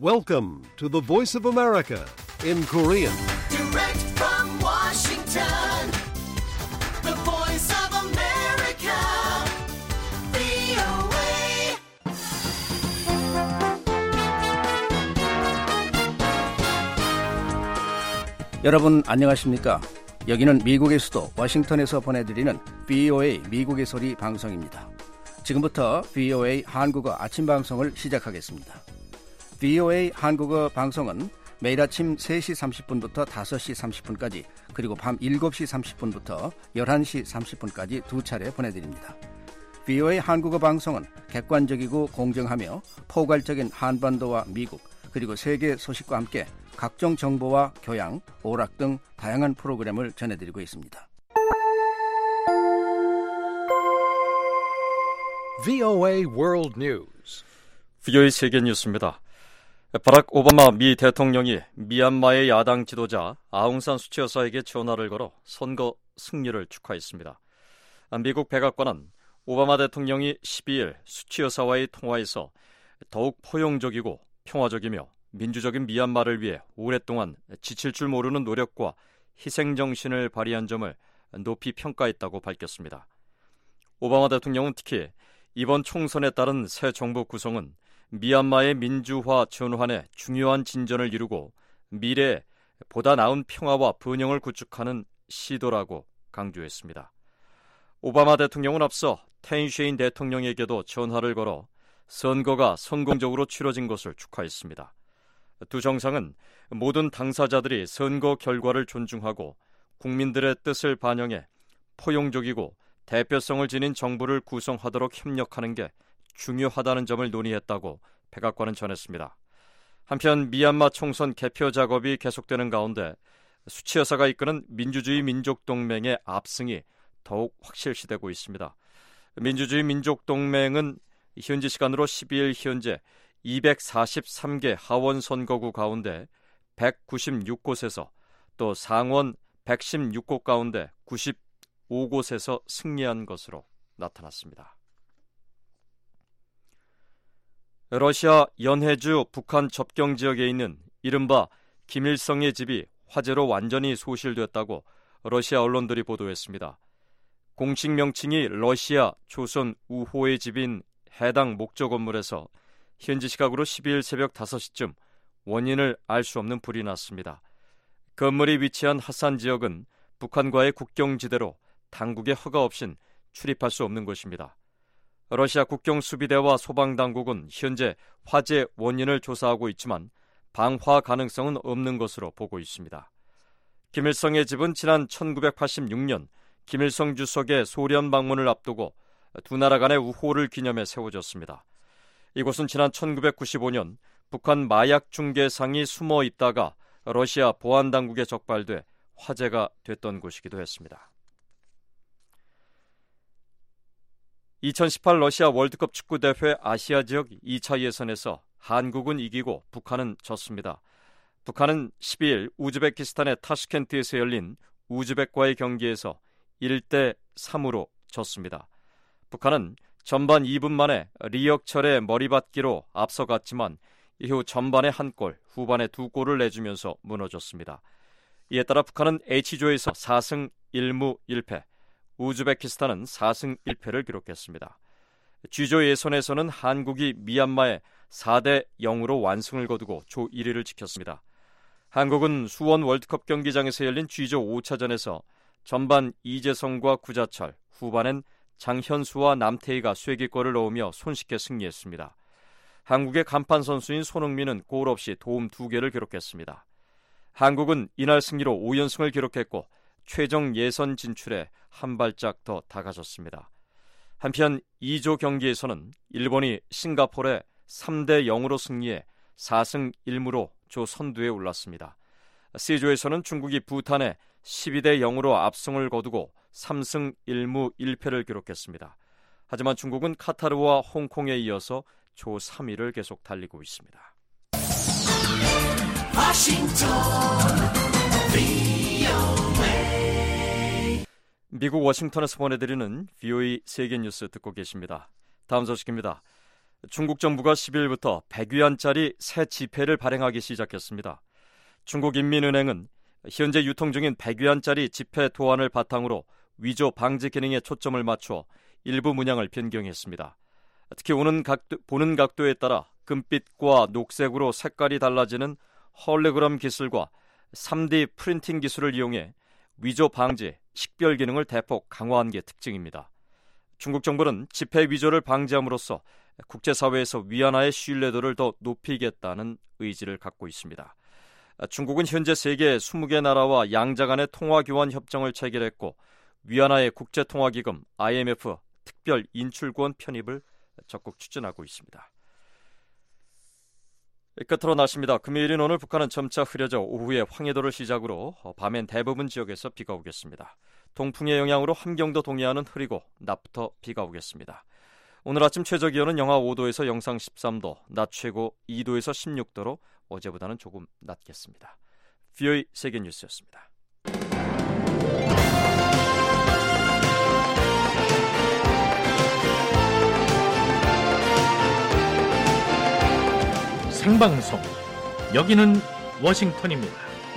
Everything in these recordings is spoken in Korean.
Welcome to the Voice of America in Korean. Direct from Washington, the Voice of America, VOA. 여러분 안녕하십니까? 여기는 미국의 수도 워싱턴에서 보내드리는 VOA 미국의 소리 방송입니다. 지금부터 VOA 한국어 아침 방송을 시작하겠습니다. VOA 한국어 방송은 매일 아침 3시 30분부터 5시 30분까지 그리고 밤 7시 30분부터 11시 30분까지 두 차례 보내드립니다. VOA 한국어 방송은 객관적이고 공정하며 포괄적인 한반도와 미국 그리고 세계 소식과 함께 각종 정보와 교양, 오락 등 다양한 프로그램을 전해드리고 있습니다. VOA World News. VOA 세계 뉴스입니다. 바락 오바마 미 대통령이 미얀마의 야당 지도자 아웅산 수치 여사에게 전화를 걸어 선거 승리를 축하했습니다. 미국 백악관은 오바마 대통령이 12일 수치 여사와의 통화에서 더욱 포용적이고 평화적이며 민주적인 미얀마를 위해 오랫동안 지칠 줄 모르는 노력과 희생정신을 발휘한 점을 높이 평가했다고 밝혔습니다. 오바마 대통령은 특히 이번 총선에 따른 새 정부 구성은 미얀마의 민주화 전환에 중요한 진전을 이루고 미래에 보다 나은 평화와 번영을 구축하는 시도라고 강조했습니다. 오바마 대통령은 앞서 텐쉐인 대통령에게도 전화를 걸어 선거가 성공적으로 치러진 것을 축하했습니다. 두 정상은 모든 당사자들이 선거 결과를 존중하고 국민들의 뜻을 반영해 포용적이고 대표성을 지닌 정부를 구성하도록 협력하는 게 중요하다는 점을 논의했다고 백악관은 전했습니다. 한편 미얀마 총선 개표 작업이 계속되는 가운데 수치 여사가 이끄는 민주주의 민족동맹의 압승이 더욱 확실시되고 있습니다. 민주주의 민족동맹은 현지 시간으로 12일 현재 243개 하원 선거구 가운데 196곳에서 또 상원 116곳 가운데 95곳에서 승리한 것으로 나타났습니다. 러시아 연해주 북한 접경 지역에 있는 이른바 김일성의 집이 화재로 완전히 소실됐다고 러시아 언론들이 보도했습니다. 공식 명칭이 러시아 조선 우호의 집인 해당 목조 건물에서 현지 시각으로 12일 새벽 5시쯤 원인을 알 수 없는 불이 났습니다. 건물이 위치한 하산 지역은 북한과의 국경지대로 당국의 허가 없인 출입할 수 없는 곳입니다. 러시아 국경수비대와 소방당국은 현재 화재 원인을 조사하고 있지만 방화 가능성은 없는 것으로 보고 있습니다. 김일성의 집은 지난 1986년 김일성 주석의 소련 방문을 앞두고 두 나라 간의 우호를 기념해 세워졌습니다. 이곳은 지난 1995년 북한 마약 중개상이 숨어 있다가 러시아 보안당국에 적발돼 화제가 됐던 곳이기도 했습니다. 2018 러시아 월드컵 축구대회 아시아 지역 2차 예선에서 한국은 이기고 북한은 졌습니다. 북한은 12일 우즈베키스탄의 타슈켄트에서 열린 우즈벡과의 경기에서 1대3으로 졌습니다. 북한은 전반 2분 만에 리혁철의 머리받기로 앞서갔지만 이후 전반에 1골, 후반에 2골을 내주면서 무너졌습니다. 이에 따라 북한은 H조에서 4승 1무 1패, 우즈베키스탄은 4승 1패를 기록했습니다. G조 예선에서는 한국이 미얀마에 4대0으로 완승을 거두고 조 1위를 지켰습니다. 한국은 수원 월드컵 경기장에서 열린 G조 5차전에서 전반 이재성과 구자철, 후반엔 장현수와 남태희가 쐐기골을 넣으며 손쉽게 승리했습니다. 한국의 간판 선수인 손흥민은 골 없이 도움 2개를 기록했습니다. 한국은 이날 승리로 5연승을 기록했고 최종 예선 진출에 한 발짝 더 다가섰습니다. 한편 2조 경기에서는 일본이 싱가포르에 3대0으로 승리해 4승 1무로 조 선두에 올랐습니다. C조에서는 중국이 부탄에 12대0으로 압승을 거두고 3승 1무 1패를 기록했습니다. 하지만 중국은 카타르와 홍콩에 이어서 조 3위를 계속 달리고 있습니다. 미국 워싱턴에서 보내드리는 VOA 세계뉴스 듣고 계십니다. 다음 소식입니다. 중국 정부가 10일부터 100위안짜리 새 지폐를 발행하기 시작했습니다. 중국인민은행은 현재 유통 중인 100위안짜리 지폐 도안을 바탕으로 위조 방지 기능에 초점을 맞춰 일부 문양을 변경했습니다. 특히 보는 각도에 따라 금빛과 녹색으로 색깔이 달라지는 홀로그램 기술과 3D 프린팅 기술을 이용해 위조 방지, 식별 기능을 대폭 강화한 게 특징입니다. 중국 정부는 지폐 위조를 방지함으로써 국제사회에서 위안화의 신뢰도를 더 높이겠다는 의지를 갖고 있습니다. 중국은 현재 세계 20개 나라와 양자 간의 통화교환 협정을 체결했고 위안화의 국제통화기금 IMF 특별 인출권 편입을 적극 추진하고 있습니다. 끝으로 날씨입니다. 금요일인 오늘 북한은 점차 흐려져 오후에 황해도를 시작으로 밤엔 대부분 지역에서 비가 오겠습니다. 동풍의 영향으로 함경도 동해안은 흐리고 낮부터 비가 오겠습니다. 오늘 아침 최저기온은 영하 5도에서 영상 13도, 낮 최고 2도에서 16도로 어제보다는 조금 낮겠습니다. VOA 세계뉴스였습니다. 생방송, 여기는 워싱턴입니다.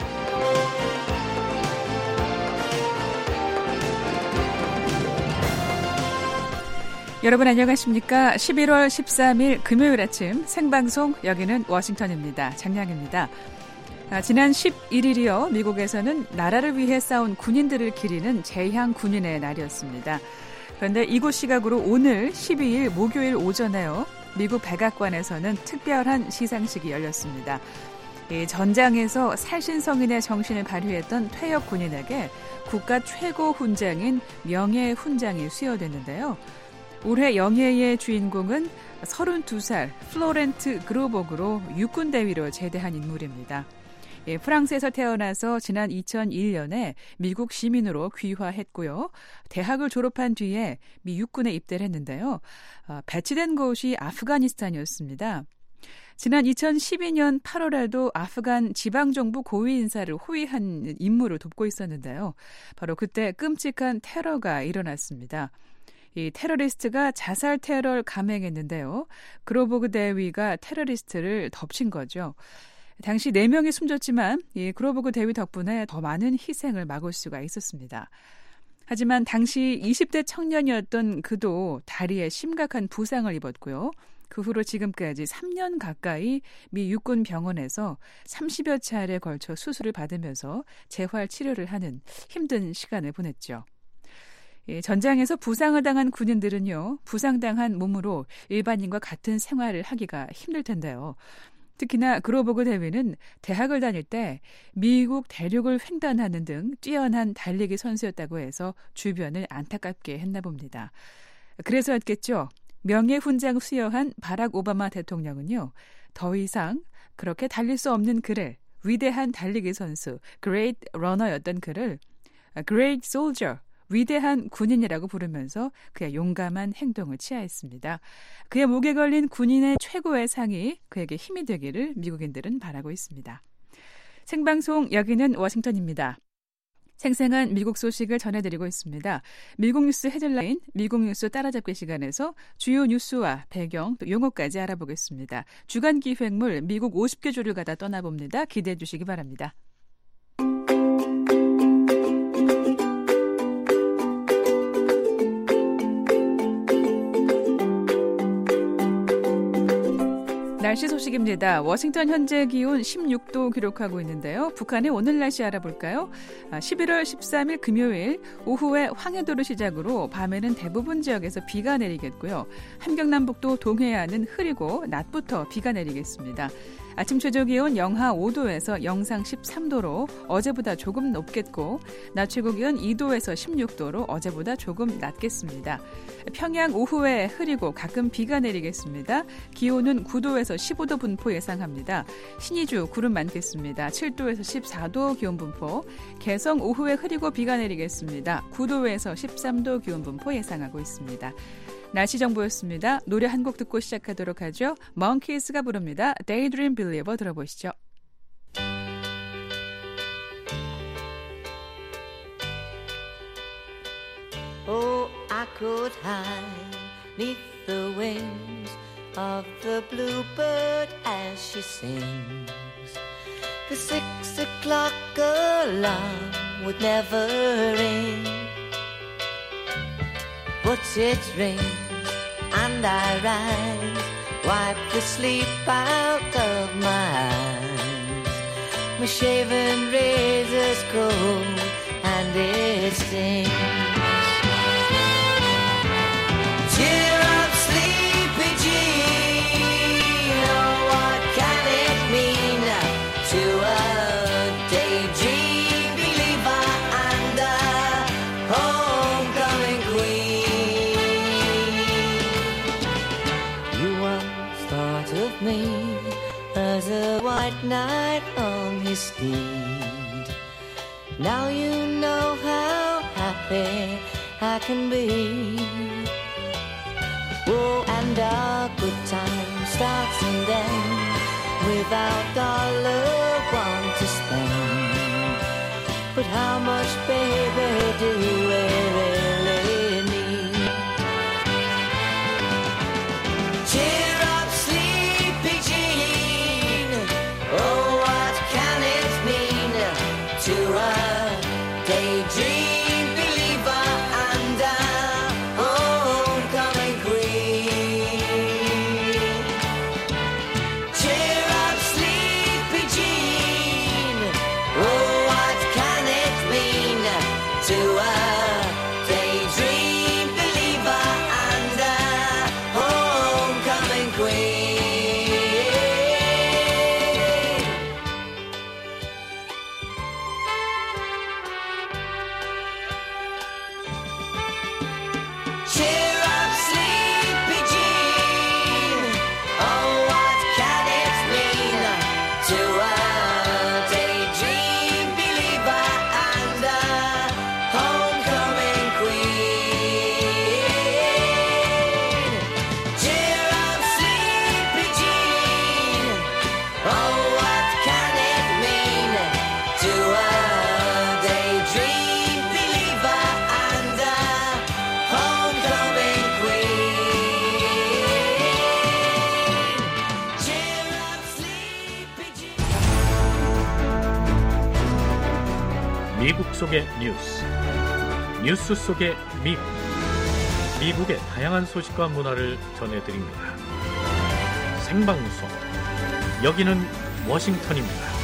여러분 안녕하십니까? 11월 13일 금요일 아침 생방송 여기는 워싱턴입니다. 장량입니다. 지난 11일이요. 미국에서는 나라를 위해 싸운 군인들을 기리는 제향 군인의 날이었습니다. 그런데 이곳 시각으로 오늘 12일 목요일 오전에요. 미국 백악관에서는 특별한 시상식이 열렸습니다. 전장에서 살신성인의 정신을 발휘했던 퇴역 군인에게 국가 최고 훈장인 명예의 훈장이 수여됐는데요. 올해 영예의 주인공은 32살 플로렌트 그로복으로 육군 대위로 제대한 인물입니다. 프랑스에서 태어나서 지난 2001년에 미국 시민으로 귀화했고요. 대학을 졸업한 뒤에 미 육군에 입대를 했는데요. 배치된 곳이 아프가니스탄이었습니다. 지난 2012년 8월에도 아프간 지방정부 고위 인사를 호위한 임무를 돕고 있었는데요. 바로 그때 끔찍한 테러가 일어났습니다. 이 테러리스트가 자살 테러를 감행했는데요. 그로보그 대위가 테러리스트를 덮친 거죠. 당시 4명이 숨졌지만 이 그로보그 대위 덕분에 더 많은 희생을 막을 수가 있었습니다. 하지만 당시 20대 청년이었던 그도 다리에 심각한 부상을 입었고요. 그 후로 지금까지 3년 가까이 미 육군 병원에서 30여 차례에 걸쳐 수술을 받으면서 재활 치료를 하는 힘든 시간을 보냈죠. 전장에서 부상을 당한 군인들은요, 부상당한 몸으로 일반인과 같은 생활을 하기가 힘들 텐데요. 특히나 그로보그 대위는 대학을 다닐 때 미국 대륙을 횡단하는 등 뛰어난 달리기 선수였다고 해서 주변을 안타깝게 했나 봅니다. 그래서였겠죠. 명예훈장 수여한 바락 오바마 대통령은요, 더 이상 그렇게 달릴 수 없는 그를, 위대한 달리기 선수, Great Runner였던 그를 Great Soldier, 위대한 군인이라고 부르면서 그의 용감한 행동을 치하했습니다. 그의 목에 걸린 군인의 최고의 상이 그에게 힘이 되기를 미국인들은 바라고 있습니다. 생방송 여기는 워싱턴입니다. 생생한 미국 소식을 전해드리고 있습니다. 미국 뉴스 헤드라인, 미국 뉴스 따라잡기 시간에서 주요 뉴스와 배경, 또 용어까지 알아보겠습니다. 주간 기획물 미국 50개 주를 가다 떠나봅니다. 기대해 주시기 바랍니다. 날씨 소식입니다. 워싱턴 현재 기온 16도 기록하고 있는데요. 북한의 오늘 날씨 알아볼까요? 11월 13일 금요일 오후에 황해도를 시작으로 밤에는 대부분 지역에서 비가 내리겠고요. 함경남북도 동해안은 흐리고 낮부터 비가 내리겠습니다. 아침 최저 기온 영하 5도에서 영상 13도로 어제보다 조금 높겠고 낮 최고 기온 2도에서 16도로 어제보다 조금 낮겠습니다. 평양 오후에 흐리고 가끔 비가 내리겠습니다. 기온은 9도에서 15도 분포 예상합니다. 신의주 구름 많겠습니다. 7도에서 14도 기온 분포. 개성 오후에 흐리고 비가 내리겠습니다. 9도에서 13도 기온 분포 예상하고 있습니다. 날씨 정보였습니다. 노래 한 곡 듣고 시작하도록 하죠. Monkeys가 부릅니다. Daydream Believer 들어보시죠. Oh, I could hide 'neath the wings of the bluebird as she sings. The 6 o'clock alarm would never ring, but it rings and I rise, wipe the sleep out of my eyes. My shaven razor's cold and it stings. Cheer up, sleepy Jean, oh what can it mean to a daydream believer and a homecoming queen? You once thought of me as a white knight on his steed. Now you know how happy I can be. Oh, and our good time starts and ends without $1 to spend. But how much, baby, do we really need? Cheer up, sleepy Jean, oh, what can it mean to a daydream believer and a homecoming queen? Cheer up, sleepy Jean, oh, what can it mean to a daydream believer and a homecoming queen? Cheer up, sleepy Jean, oh, what can it mean to a daydream believer and a homecoming queen? Cheer up, sleepy Jean, oh, what can it mean to a daydream believer and a homecoming queen? Cheer up, sleepy Jean. 미국 속의 뉴스 속의 미국, 미국의 다양한 소식과 문화를 전해드립니다. 생방송, 여기는 워싱턴입니다.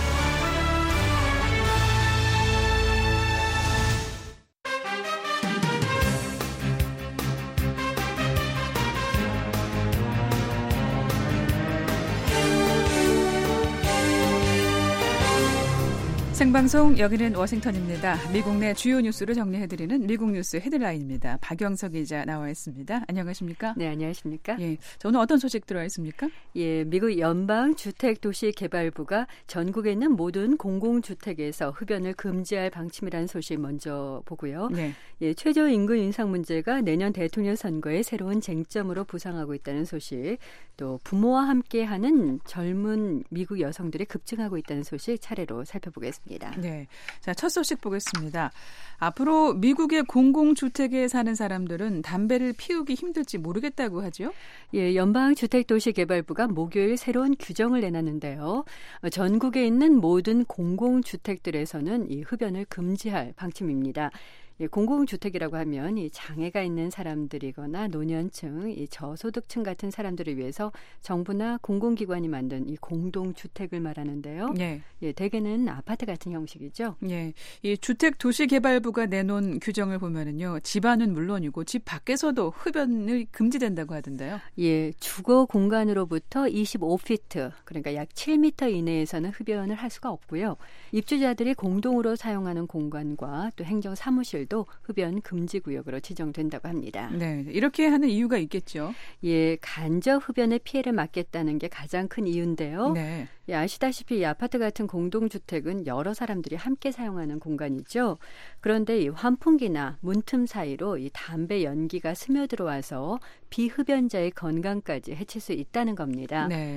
생방송 여기는 워싱턴입니다. 미국 내 주요 뉴스를 정리해드리는 미국 뉴스 헤드라인입니다. 박영석 기자 나와 있습니다. 안녕하십니까? 네, 안녕하십니까? 예, 자, 오늘 어떤 소식 들어와 있습니까? 예, 미국 연방주택도시개발부가 전국에 있는 모든 공공주택에서 흡연을 금지할 방침이라는 소식 먼저 보고요. 네. 예, 최저임금 인상 문제가 내년 대통령 선거의 새로운 쟁점으로 부상하고 있다는 소식, 또 부모와 함께하는 젊은 미국 여성들이 급증하고 있다는 소식 차례로 살펴보겠습니다. 네, 자, 첫 소식 보겠습니다. 앞으로 미국의 공공주택에 사는 사람들은 담배를 피우기 힘들지 모르겠다고 하죠? 예, 연방주택도시개발부가 목요일 새로운 규정을 내놨는데요. 전국에 있는 모든 공공주택들에서는 이 흡연을 금지할 방침입니다. 예, 공공주택이라고 하면 이 장애가 있는 사람들이거나 노년층, 이 저소득층 같은 사람들을 위해서 정부나 공공기관이 만든 이 공동주택을 말하는데요. 네. 예, 대개는 아파트 같은 형식이죠. 예, 이 주택도시개발부가 내놓은 규정을 보면은요, 집 안은 물론이고 집 밖에서도 흡연을 금지된다고 하던데요. 예, 주거 공간으로부터 25피트, 그러니까 약 7m 이내에서는 흡연을 할 수가 없고요. 입주자들이 공동으로 사용하는 공간과 또 행정사무실도 흡연 금지 구역으로 지정된다고 합니다. 네, 이렇게 하는 이유가 있겠죠. 예, 간접 흡연의 피해를 막겠다는 게 가장 큰 이유인데요. 네. 예, 아시다시피 이 아파트 같은 공동주택은 여러 사람들이 함께 사용하는 공간이죠. 그런데 이 환풍기나 문틈 사이로 이 담배 연기가 스며들어와서 비흡연자의 건강까지 해칠 수 있다는 겁니다. 네.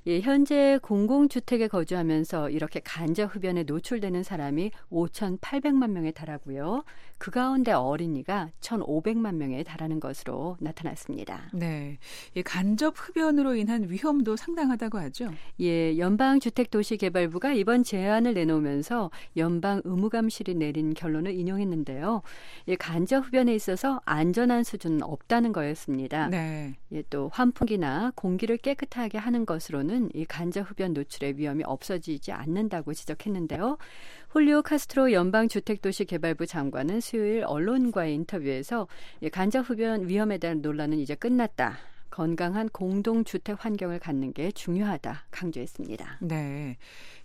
예, 현재 공공주택에 거주하면서 이렇게 간접 흡연에 노출되는 사람이 5,800만 명에 달하고요. 그 가운데 어린이가 1,500만 명에 달하는 것으로 나타났습니다. 네, 이 간접 흡연으로 인한 위험도 상당하다고 하죠. 예, 연방주택도시개발부가 이번 제안을 내놓으면서 연방의무감실이 내린 결론을 인용했는데요. 예, 간접 흡연에 있어서 안전한 수준은 없다는 거였습니다. 네. 예, 또 환풍기나 공기를 깨끗하게 하는 것으로는 이 간접 흡연 노출의 위험이 없어지지 않는다고 지적했는데요. 홀리오 카스트로 연방주택도시개발부 장관은 수요일 언론과의 인터뷰에서 간접 흡연 위험에 대한 논란은 이제 끝났다. 건강한 공동주택 환경을 갖는 게 중요하다 강조했습니다. 네,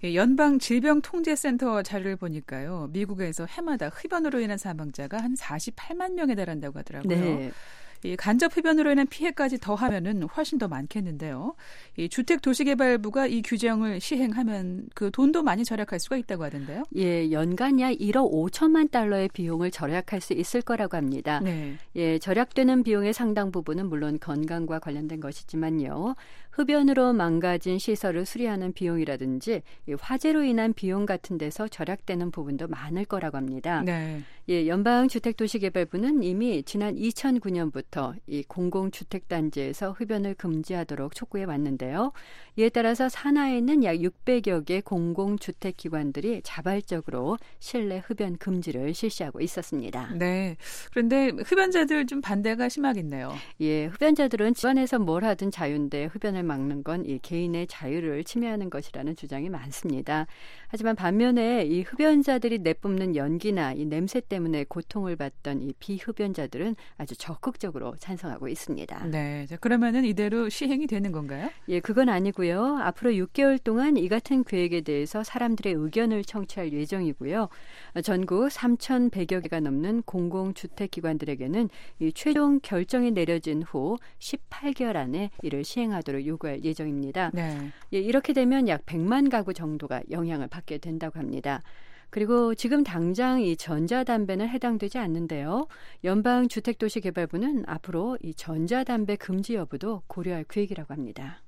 연방질병통제센터 자료를 보니까요. 미국에서 해마다 흡연으로 인한 사망자가 한 48만 명에 달한다고 하더라고요. 네. 이 간접 흡연으로 인한 피해까지 더하면은 훨씬 더 많겠는데요. 이 주택도시개발부가 이 규정을 시행하면 그 돈도 많이 절약할 수가 있다고 하던데요. 예, 연간 약 1억 5천만 달러의 비용을 절약할 수 있을 거라고 합니다. 네. 예, 절약되는 비용의 상당 부분은 물론 건강과 관련된 것이지만요. 흡연으로 망가진 시설을 수리하는 비용이라든지 화재로 인한 비용 같은 데서 절약되는 부분도 많을 거라고 합니다. 네. 예, 연방주택도시개발부는 이미 지난 2009년부터 이 공공주택단지에서 흡연을 금지하도록 촉구해 왔는데요. 이에 따라서 산하에 있는 약 600여 개 공공주택기관들이 자발적으로 실내 흡연 금지를 실시하고 있었습니다. 네. 그런데 흡연자들 좀 반대가 심하겠네요. 예, 흡연자들은 집안에서 뭘 하든 자유인데 흡연을 막는 건 이 개인의 자유를 침해하는 것이라는 주장이 많습니다. 하지만 반면에 이 흡연자들이 내뿜는 연기나 이 냄새 때문에 고통을 받던 이 비흡연자들은 아주 적극적으로 찬성하고 있습니다. 네. 자, 그러면은 이대로 시행이 되는 건가요? 예, 그건 아니고요. 앞으로 6개월 동안 이 같은 계획에 대해서 사람들의 의견을 청취할 예정이고요. 전국 3,100여 개가 넘는 공공주택기관들에게는 이 최종 결정이 내려진 후 18개월 안에 이를 시행하도록 요구할 예정입니다. 네. 예, 이렇게 되면 약 100만 가구 정도가 영향을 받게 된다고 합니다. 그리고 지금 당장 이 전자담배는 해당되지 않는데요. 연방주택도시개발부는 앞으로 이 전자담배 금지 여부도 고려할 계획이라고 합니다.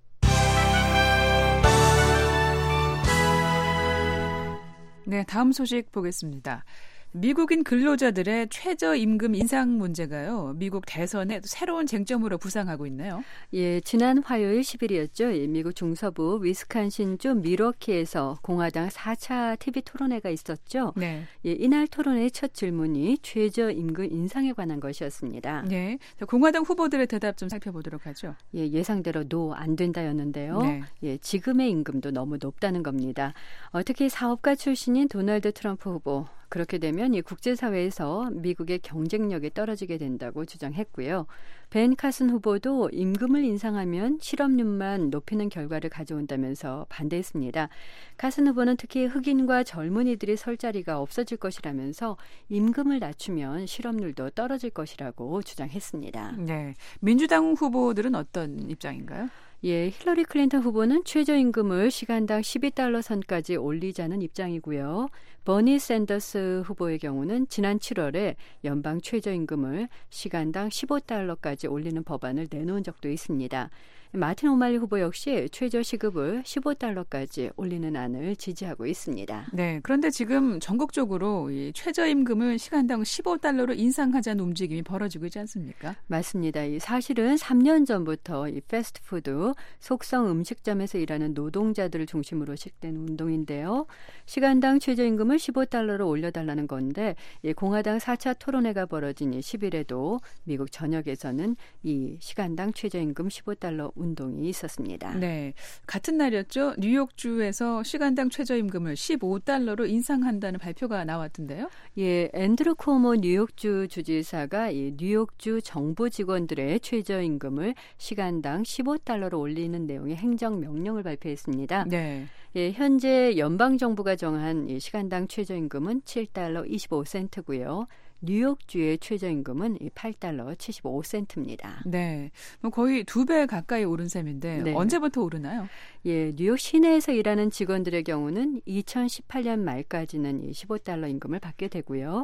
네, 다음 소식 보겠습니다. 미국인 근로자들의 최저임금 인상 문제가요. 미국 대선에 새로운 쟁점으로 부상하고 있네요. 예, 지난 화요일 10일이었죠. 미국 중서부 위스콘신주 밀워키에서 공화당 4차 TV 토론회가 있었죠. 네. 예, 이날 토론회의 첫 질문이 최저임금 인상에 관한 것이었습니다. 네. 공화당 후보들의 대답 좀 살펴보도록 하죠. 예, 예상대로 노 안 된다였는데요. 네. 예, 지금의 임금도 너무 높다는 겁니다. 특히 사업가 출신인 도널드 트럼프 후보. 그렇게 되면 이 국제사회에서 미국의 경쟁력이 떨어지게 된다고 주장했고요. 벤 카슨 후보도 임금을 인상하면 실업률만 높이는 결과를 가져온다면서 반대했습니다. 카슨 후보는 특히 흑인과 젊은이들이 설 자리가 없어질 것이라면서 임금을 낮추면 실업률도 떨어질 것이라고 주장했습니다. 네. 민주당 후보들은 어떤 입장인가요? 예, 힐러리 클린턴 후보는 최저임금을 시간당 12달러 선까지 올리자는 입장이고요. 버니 샌더스 후보의 경우는 지난 7월에 연방 최저임금을 시간당 15달러까지 올리는 법안을 내놓은 적도 있습니다. 마틴 오말리 후보 역시 최저시급을 15달러까지 올리는 안을 지지하고 있습니다. 네, 그런데 지금 전국적으로 이 최저임금을 시간당 15달러로 인상하자는 움직임이 벌어지고 있지 않습니까? 맞습니다. 사실은 3년 전부터 이 패스트푸드, 속성 음식점에서 일하는 노동자들을 중심으로 시작된 운동인데요. 시간당 최저임금을 15달러로 올려달라는 건데 공화당 4차 토론회가 벌어진 10일에도 미국 전역에서는 이 시간당 최저임금 15달러 운동이 있었습니다. 네, 같은 날이었죠. 뉴욕주에서 시간당 최저임금을 15달러로 인상한다는 발표가 나왔던데요. 예, 앤드루 쿠오모 뉴욕주 주지사가 이 뉴욕주 정부 직원들의 최저임금을 시간당 15달러로 올리는 내용의 행정명령을 발표했습니다. 네. 예, 현재 연방정부가 정한 이 시간당 최저임금은 7달러 25센트고요. 뉴욕주의 최저임금은 8달러 75센트입니다. 네, 뭐 거의 2배 가까이 오른 셈인데 네. 언제부터 오르나요? 예, 뉴욕 시내에서 일하는 직원들의 경우는 2018년 말까지는 15달러 임금을 받게 되고요.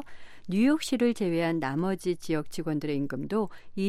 뉴욕시를 제외한 나머지 지역 직원들의 임금도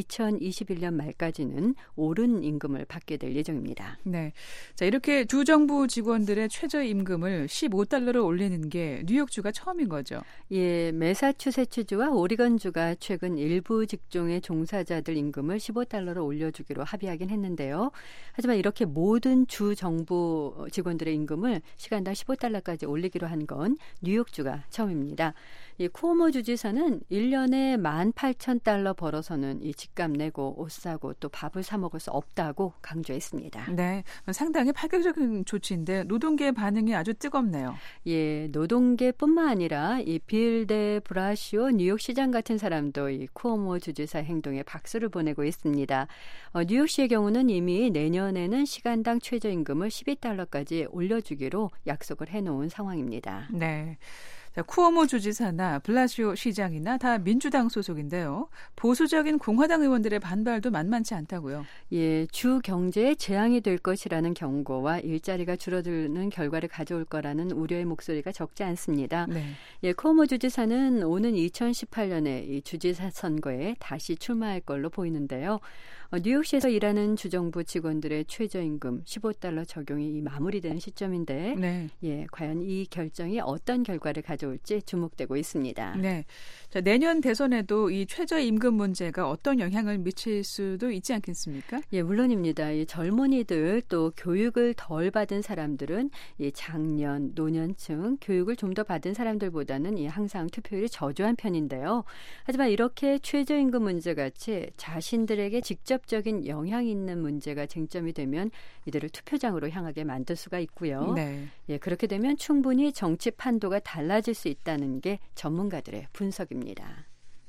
2021년 말까지는 오른 임금을 받게 될 예정입니다. 네. 자, 이렇게 주 정부 직원들의 최저임금을 15달러로 올리는 게 뉴욕주가 처음인 거죠. 예, 매사추세츠주와 오리건주가 최근 일부 직종의 종사자들 임금을 15달러로 올려주기로 합의하긴 했는데요. 하지만 이렇게 모든 주 정부 직원들의 임금을 시간당 15달러까지 올리기로 한 건 뉴욕주가 처음입니다. 이 쿠오모 주지사는 1년에 18,000달러 벌어서는 이 집값 내고 옷 사고 또 밥을 사 먹을 수 없다고 강조했습니다. 네, 상당히 파격적인 조치인데 노동계의 반응이 아주 뜨겁네요. 예, 노동계뿐만 아니라 이 빌 데 브라시오 뉴욕시장 같은 사람도 이 쿠오모 주지사 행동에 박수를 보내고 있습니다. 뉴욕시의 경우는 이미 내년에는 시간당 최저임금을 12달러까지 올려주기로 약속을 해놓은 상황입니다. 네. 자, 쿠오모 주지사나 블라시오 시장이나 다 민주당 소속인데요. 보수적인 공화당 의원들의 반발도 만만치 않다고요. 예, 주 경제에 재앙이 될 것이라는 경고와 일자리가 줄어드는 결과를 가져올 거라는 우려의 목소리가 적지 않습니다. 네. 예, 쿠오모 주지사는 오는 2018년에 이 주지사 선거에 다시 출마할 걸로 보이는데요. 뉴욕시에서 일하는 주정부 직원들의 최저임금 15달러 적용이 마무리되는 시점인데 네. 예, 과연 이 결정이 어떤 결과를 가져올지 주목되고 있습니다. 네. 자, 내년 대선에도 이 최저임금 문제가 어떤 영향을 미칠 수도 있지 않겠습니까? 예, 물론입니다. 이 젊은이들 또 교육을 덜 받은 사람들은 이 장년, 노년층 교육을 좀 더 받은 사람들보다는 이 항상 투표율이 저조한 편인데요. 하지만 이렇게 최저임금 문제같이 자신들에게 직접적인 영향이 있는 문제가 쟁점이 되면 이들을 투표장으로 향하게 만들 수가 있고요. 네. 예, 그렇게 되면 충분히 정치 판도가 달라질 수 있다는 게 전문가들의 분석입니다.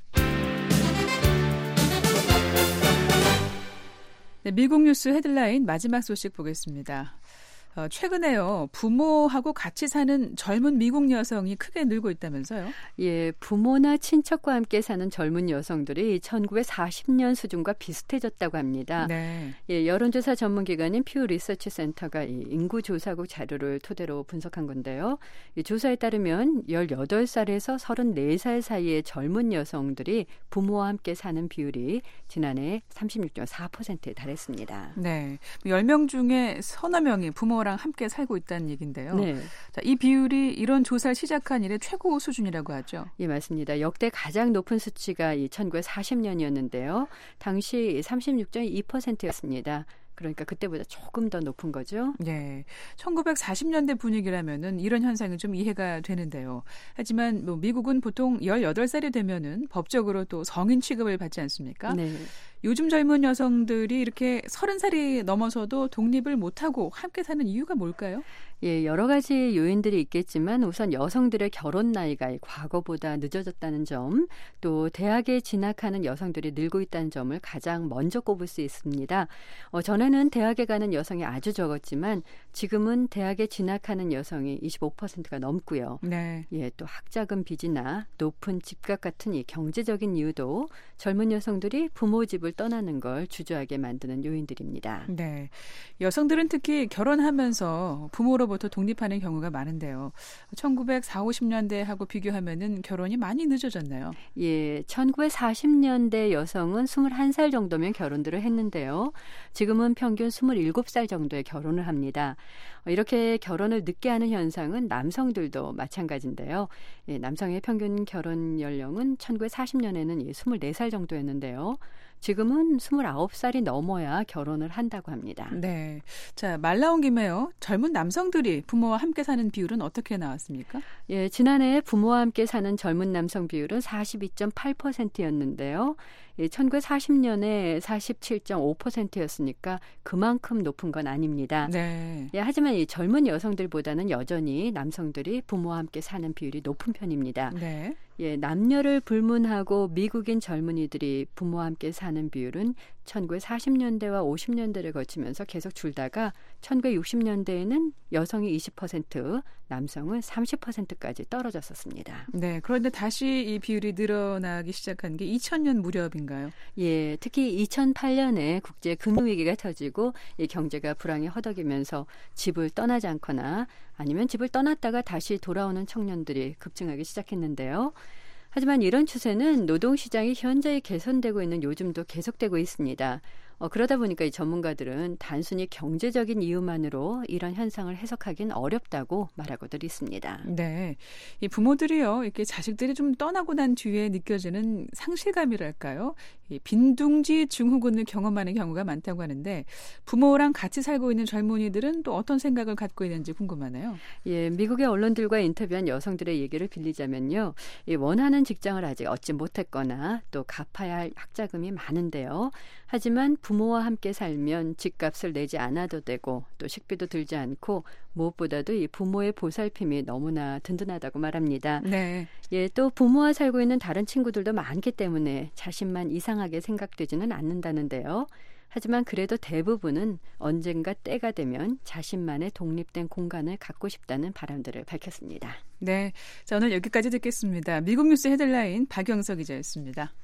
네, 미국 뉴스 헤드라인 마지막 소식 보겠습니다. 최근에요, 부모하고 같이 사는 젊은 미국 여성이 크게 늘고 있다면서요? 예, 부모나 친척과 함께 사는 젊은 여성들이 1940년 수준과 비슷해졌다고 합니다. 네. 예, 여론조사 전문기관인 퓨 리서치 센터가 이 인구조사국 자료를 토대로 분석한 건데요. 이 조사에 따르면 18살에서 34살 사이의 젊은 여성들이 부모와 함께 사는 비율이 지난해 36.4%에 달했습니다. 네. 10명 중에 서너 명이 부모랑 함께 살고 있다는 얘기인데요. 네. 자, 이 비율이 이런 조사를 시작한 이래 최고 수준이라고 하죠. 예, 맞습니다. 역대 가장 높은 수치가 이 1940년이었는데요. 당시 36.2%였습니다. 그러니까 그때보다 조금 더 높은 거죠. 네, 1940년대 분위기라면은 이런 현상이 좀 이해가 되는데요. 하지만 미국은 보통 18살이 되면은 법적으로 또 성인 취급을 받지 않습니까? 네. 요즘 젊은 여성들이 이렇게 30살이 넘어서도 독립을 못하고 함께 사는 이유가 뭘까요? 예, 여러 가지 요인들이 있겠지만 우선 여성들의 결혼 나이가 과거보다 늦어졌다는 점, 또 대학에 진학하는 여성들이 늘고 있다는 점을 가장 먼저 꼽을 수 있습니다. 전에는 대학에 가는 여성이 아주 적었지만 지금은 대학에 진학하는 여성이 25%가 넘고요. 네. 예, 또 학자금 빚이나 높은 집값 같은 이 경제적인 이유도 젊은 여성들이 부모 집을 떠나는 걸 주저하게 만드는 요인들입니다. 네, 여성들은 특히 결혼하면서 부모로부터 독립하는 경우가 많은데요. 1940, 50년대하고 비교하면은 결혼이 많이 늦어졌나요? 예, 1940년대 여성은 21살 정도면 결혼들을 했는데요. 지금은 평균 27살 정도에 결혼을 합니다. 이렇게 결혼을 늦게 하는 현상은 남성들도 마찬가지인데요. 예, 남성의 평균 결혼 연령은 1940년에는 24살 정도였는데요. 지금은 29살이 넘어야 결혼을 한다고 합니다. 네. 자, 말 나온 김에요. 젊은 남성들이 부모와 함께 사는 비율은 어떻게 나왔습니까? 예, 지난해 부모와 함께 사는 젊은 남성 비율은 42.8%였는데요. 예, 1940년에 47.5%였으니까 그만큼 높은 건 아닙니다. 네. 예, 하지만 이 젊은 여성들보다는 여전히 남성들이 부모와 함께 사는 비율이 높은 편입니다. 네. 예, 남녀를 불문하고 미국인 젊은이들이 부모와 함께 사는 비율은 1940년대와 50년대를 거치면서 계속 줄다가 1960년대에는 여성이 20%, 남성은 30%까지 떨어졌었습니다. 네, 그런데 다시 이 비율이 늘어나기 시작한 게 2000년 무렵인가요? 예, 특히 2008년에 국제 금융위기가 터지고 이 경제가 불황에 허덕이면서 집을 떠나지 않거나 아니면 집을 떠났다가 다시 돌아오는 청년들이 급증하기 시작했는데요. 하지만 이런 추세는 노동시장이 현저히 개선되고 있는 요즘도 계속되고 있습니다. 그러다 보니까 이 전문가들은 단순히 경제적인 이유만으로 이런 현상을 해석하기는 어렵다고 말하고들 있습니다. 네, 이 부모들이요, 이렇게 자식들이 좀 떠나고 난 뒤에 느껴지는 상실감이랄까요? 이 빈둥지 증후군을 경험하는 경우가 많다고 하는데 부모랑 같이 살고 있는 젊은이들은 또 어떤 생각을 갖고 있는지 궁금하네요. 예, 미국의 언론들과 인터뷰한 여성들의 얘기를 빌리자면요, 원하는 직장을 아직 얻지 못했거나 또 갚아야 할 학자금이 많은데요. 하지만 부모와 함께 살면 집값을 내지 않아도 되고 또 식비도 들지 않고 무엇보다도 이 부모의 보살핌이 너무나 든든하다고 말합니다. 네. 예, 또 부모와 살고 있는 다른 친구들도 많기 때문에 자신만 이상하게 생각되지는 않는다는데요. 하지만 그래도 대부분은 언젠가 때가 되면 자신만의 독립된 공간을 갖고 싶다는 바람들을 밝혔습니다. 네, 자, 오늘 여기까지 듣겠습니다. 미국 뉴스 헤드라인 박영석 기자였습니다.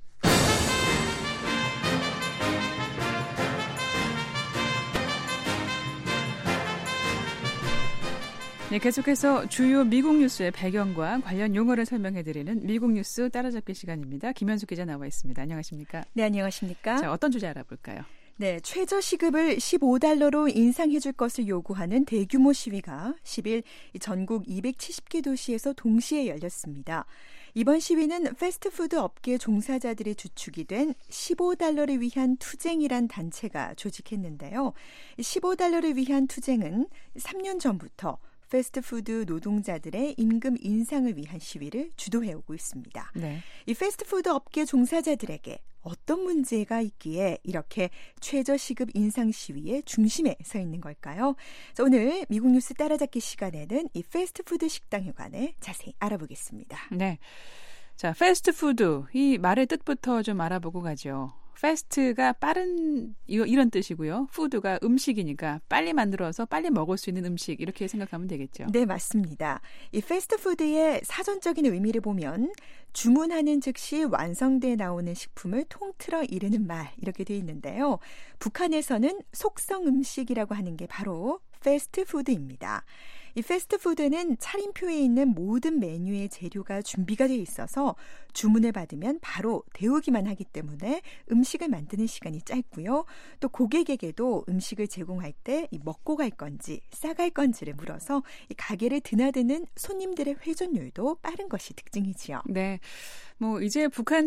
네, 계속해서 주요 미국 뉴스의 배경과 관련 용어를 설명해드리는 미국 뉴스 따라잡기 시간입니다. 김현숙 기자 나와 있습니다. 안녕하십니까? 네, 안녕하십니까? 자, 어떤 주제 알아볼까요? 네, 최저시급을 15달러로 인상해 줄 것을 요구하는 대규모 시위가 10일 전국 270개 도시에서 동시에 열렸습니다. 이번 시위는 패스트푸드 업계 종사자들의 주축이 된 15달러를 위한 투쟁이란 단체가 조직했는데요. 15달러를 위한 투쟁은 3년 전부터 패스트푸드 노동자들의 임금 인상을 위한 시위를 주도해오고 있습니다. 네. 이 패스트푸드 업계 종사자들에게 어떤 문제가 있기에 이렇게 최저시급 인상 시위의 중심에 서 있는 걸까요? 자, 오늘 미국 뉴스 따라잡기 시간에는 이 패스트푸드 식당에 관해 자세히 알아보겠습니다. 네. 자, 패스트푸드, 이 말의 뜻부터 좀 알아보고 가죠. 패스트가 빠른 이런 뜻이고요. 푸드가 음식이니까 빨리 만들어서 빨리 먹을 수 있는 음식 이렇게 생각하면 되겠죠. 네, 맞습니다. 이 패스트푸드의 사전적인 의미를 보면 주문하는 즉시 완성돼 나오는 식품을 통틀어 이르는 말 이렇게 돼 있는데요. 북한에서는 속성 음식이라고 하는 게 바로 패스트푸드입니다. 이 패스트푸드는 차림표에 있는 모든 메뉴의 재료가 준비가 돼 있어서 주문을 받으면 바로 데우기만 하기 때문에 음식을 만드는 시간이 짧고요. 또 고객에게도 음식을 제공할 때 먹고 갈 건지 싸갈 건지를 물어서 이 가게를 드나드는 손님들의 회전율도 빠른 것이 특징이지요. 네. 뭐 이제 북한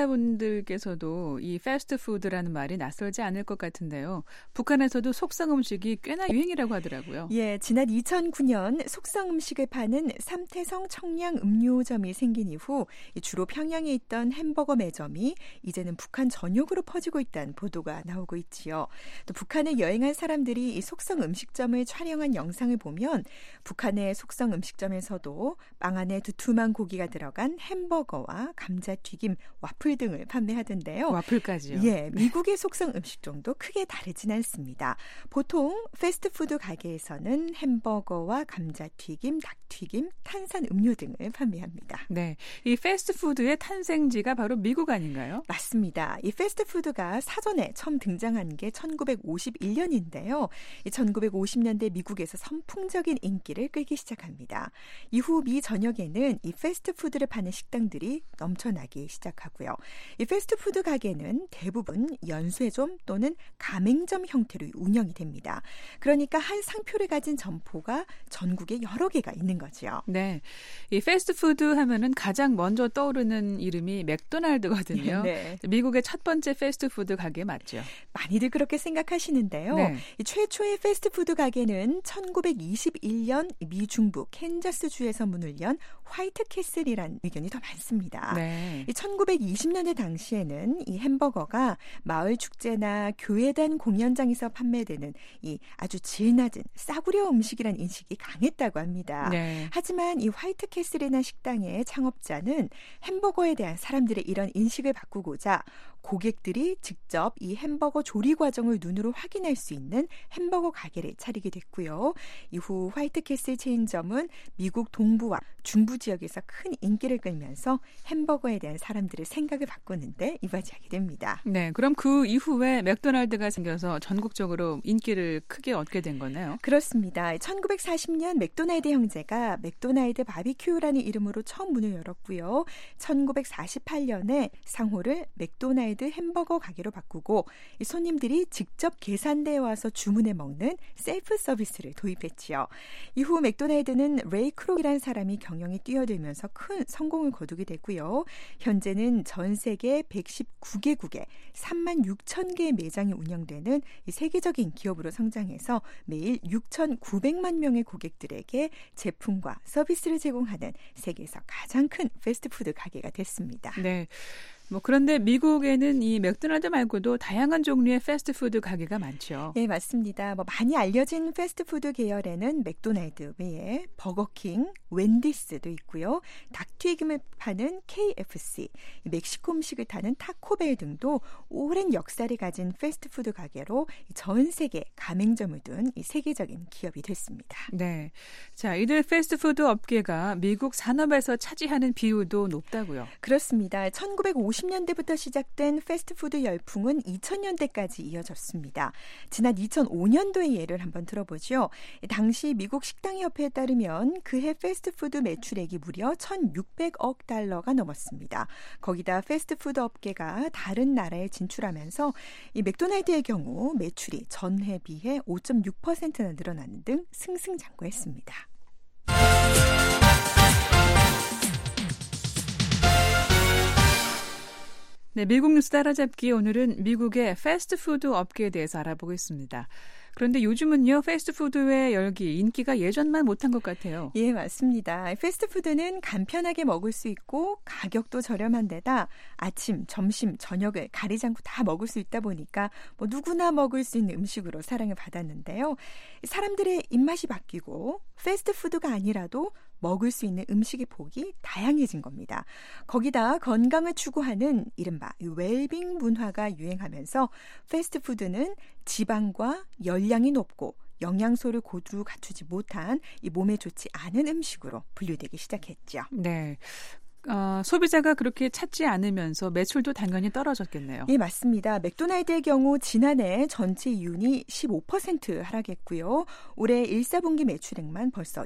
청취자분들께서도 이 패스트푸드라는 말이 낯설지 않을 것 같은데요. 북한에서도 속성 음식이 꽤나 유행이라고 하더라고요. 예, 지난 2009년 속성 음식을 파는 삼태성 청량 음료점이 생긴 이후 주로 평양에 있던 햄버거 매점이 이제는 북한 전역으로 퍼지고 있다는 보도가 나오고 있지요. 또 북한에 여행한 사람들이 이 속성 음식점을 촬영한 영상을 보면 북한의 속성 음식점에서도 빵 안에 두툼한 고기가 들어간 햄버거와 감자튀김, 와플 등을 판매하던데요. 와플까지요? 예, 미국의 속성 음식점도 크게 다르진 않습니다. 보통 패스트푸드 가게에서는 햄버거와 감자튀김, 닭튀김, 탄산 음료 등을 판매합니다. 네, 이 패스트푸드의 탄생지가 바로 미국 아닌가요? 맞습니다. 이 패스트푸드가 사전에 처음 등장한 게 1951년인데요. 1950년대 미국에서 선풍적인 인기를 끌기 시작합니다. 이후 미 전역에는 이 패스트푸드를 파는 식당들이 넘쳐나기 시작하고요. 이 패스트푸드 가게는 대부분 연쇄점 또는 가맹점 형태로 운영이 됩니다. 그러니까 한 상표를 가진 점포가 전국에 여러 개가 있는 거죠. 네, 이 패스트푸드 하면은 가장 먼저 떠오르는 이름이 맥도날드거든요. 네. 미국의 첫 번째 패스트푸드 가게 맞죠? 많이들 그렇게 생각하시는데요. 네. 이 최초의 패스트푸드 가게는 1921년 미 중부 캔자스주에서 문을 연 화이트캐슬이라는 의견이 더 많습니다. 네. 1920년대 당시에는 이 햄버거가 마을 축제나 교회단 공연장에서 판매되는 이 아주 질 낮은 싸구려 음식이라는 인식이 강했다고 합니다. 네. 하지만 이 화이트캐슬이나 식당의 창업자는 햄버거에 대한 사람들의 이런 인식을 바꾸고자 고객들이 직접 이 햄버거 조리 과정을 눈으로 확인할 수 있는 햄버거 가게를 차리게 됐고요. 이후 화이트캐슬 체인점은 미국 동부와 중부 지역에서 큰 인기를 끌면서 햄버거에 대한 사람들의 생각을 바꾸는데 이바지하게 됩니다. 네, 그럼 그 이후에 맥도날드가 생겨서 전국적으로 인기를 크게 얻게 된 거네요. 그렇습니다. 1940년 1980년 맥도날드 형제가 맥도날드 바비큐라는 이름으로 처음 문을 열었고요. 1948년에 상호를 맥도날드 햄버거 가게로 바꾸고 손님들이 직접 계산대에 와서 주문해 먹는 셀프 서비스를 도입했지요. 이후 맥도날드는 레이 크록이라는 사람이 경영에 뛰어들면서 큰 성공을 거두게 됐고요. 현재는 전 세계 119개국에 36,000개의 매장이 운영되는 세계적인 기업으로 성장해서 매일 6,900만 명의 고객들에게 제품과 서비스를 제공하는 세계에서 가장 큰 패스트푸드 가게가 됐습니다. 네. 그런데 미국에는 이 맥도날드 말고도 다양한 종류의 패스트푸드 가게가 많죠. 네, 맞습니다. 많이 알려진 패스트푸드 계열에는 맥도날드 외에 버거킹, 웬디스도 있고요. 닭튀김을 파는 KFC, 멕시코 음식을 파는 타코벨 등도 오랜 역사를 가진 패스트푸드 가게로 전 세계 가맹점을 둔 이 세계적인 기업이 됐습니다. 네. 자, 이들 패스트푸드 업계가 미국 산업에서 차지하는 비율도 높다고요. 그렇습니다. 1950년대부터 시작된 패스트푸드 열풍은 2000년대까지 이어졌습니다. 지난 2005년도의 예를 한번 들어보죠. 당시 미국 식당협회에 따르면 그해 패스트푸드 매출액이 무려 1,600억 달러가 넘었습니다. 거기다 패스트푸드 업계가 다른 나라에 진출하면서 이 맥도날드의 경우 매출이 전해 비해 5.6%나 늘어나는 등 승승장구했습니다. 네, 미국 뉴스 따라잡기 오늘은 미국의 패스트푸드 업계에 대해서 알아보고 있습니다. 그런데 요즘은요, 패스트푸드의 열기, 인기가 예전만 못한 것 같아요. 예, 맞습니다. 패스트푸드는 간편하게 먹을 수 있고 가격도 저렴한 데다 아침, 점심, 저녁을 가리지 않고 다 먹을 수 있다 보니까 누구나 먹을 수 있는 음식으로 사랑을 받았는데요. 사람들의 입맛이 바뀌고 패스트푸드가 아니라도 먹을 수 있는 음식의 폭이 다양해진 겁니다. 거기다 건강을 추구하는 이른바 웰빙 문화가 유행하면서 패스트푸드는 지방과 열량이 높고 영양소를 고루 갖추지 못한 이 몸에 좋지 않은 음식으로 분류되기 시작했죠. 네. 소비자가 그렇게 찾지 않으면서 매출도 당연히 떨어졌겠네요. 예, 맞습니다. 맥도날드의 경우 지난해 전체 이윤이 15% 하락했고요. 올해 1사분기 매출액만 벌써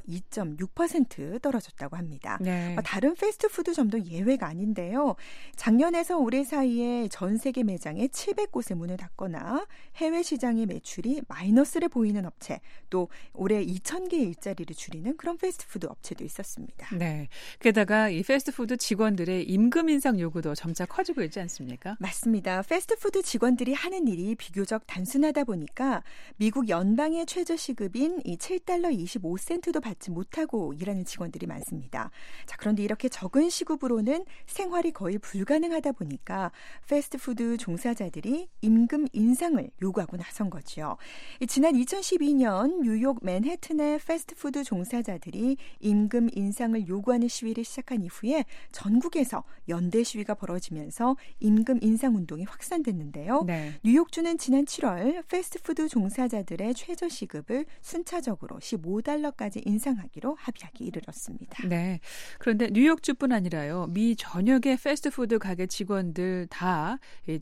2.6% 떨어졌다고 합니다. 네. 다른 패스트푸드점도 예외가 아닌데요. 작년에서 올해 사이에 전 세계 매장에 700곳의 문을 닫거나 해외 시장의 매출이 마이너스를 보이는 업체, 또 올해 2,000개의 일자리를 줄이는 그런 패스트푸드 업체도 있었습니다. 네. 게다가 이 패스트푸드 직원들의 임금 인상 요구도 점차 커지고 있지 않습니까? 맞습니다. 패스트푸드 직원들이 하는 일이 비교적 단순하다 보니까 미국 연방의 최저시급인 이 $7 25센트도 받지 못하고 일하는 직원들이 많습니다. 자, 그런데 이렇게 적은 시급으로는 생활이 거의 불가능하다 보니까 패스트푸드 종사자들이 임금 인상을 요구하고 나선 거죠. 지난 2012년 뉴욕 맨해튼의 패스트푸드 종사자들이 임금 인상을 요구하는 시위를 시작한 이후에 전국에서 연대 시위가 벌어지면서 임금 인상 운동이 확산됐는데요. 네. 뉴욕주는 지난 7월 패스트푸드 종사자들의 최저시급을 순차적으로 $15까지 인상하기로 합의하기 이르렀습니다. 네. 그런데 뉴욕주뿐 아니라요. 미 전역의 패스트푸드 가게 직원들 다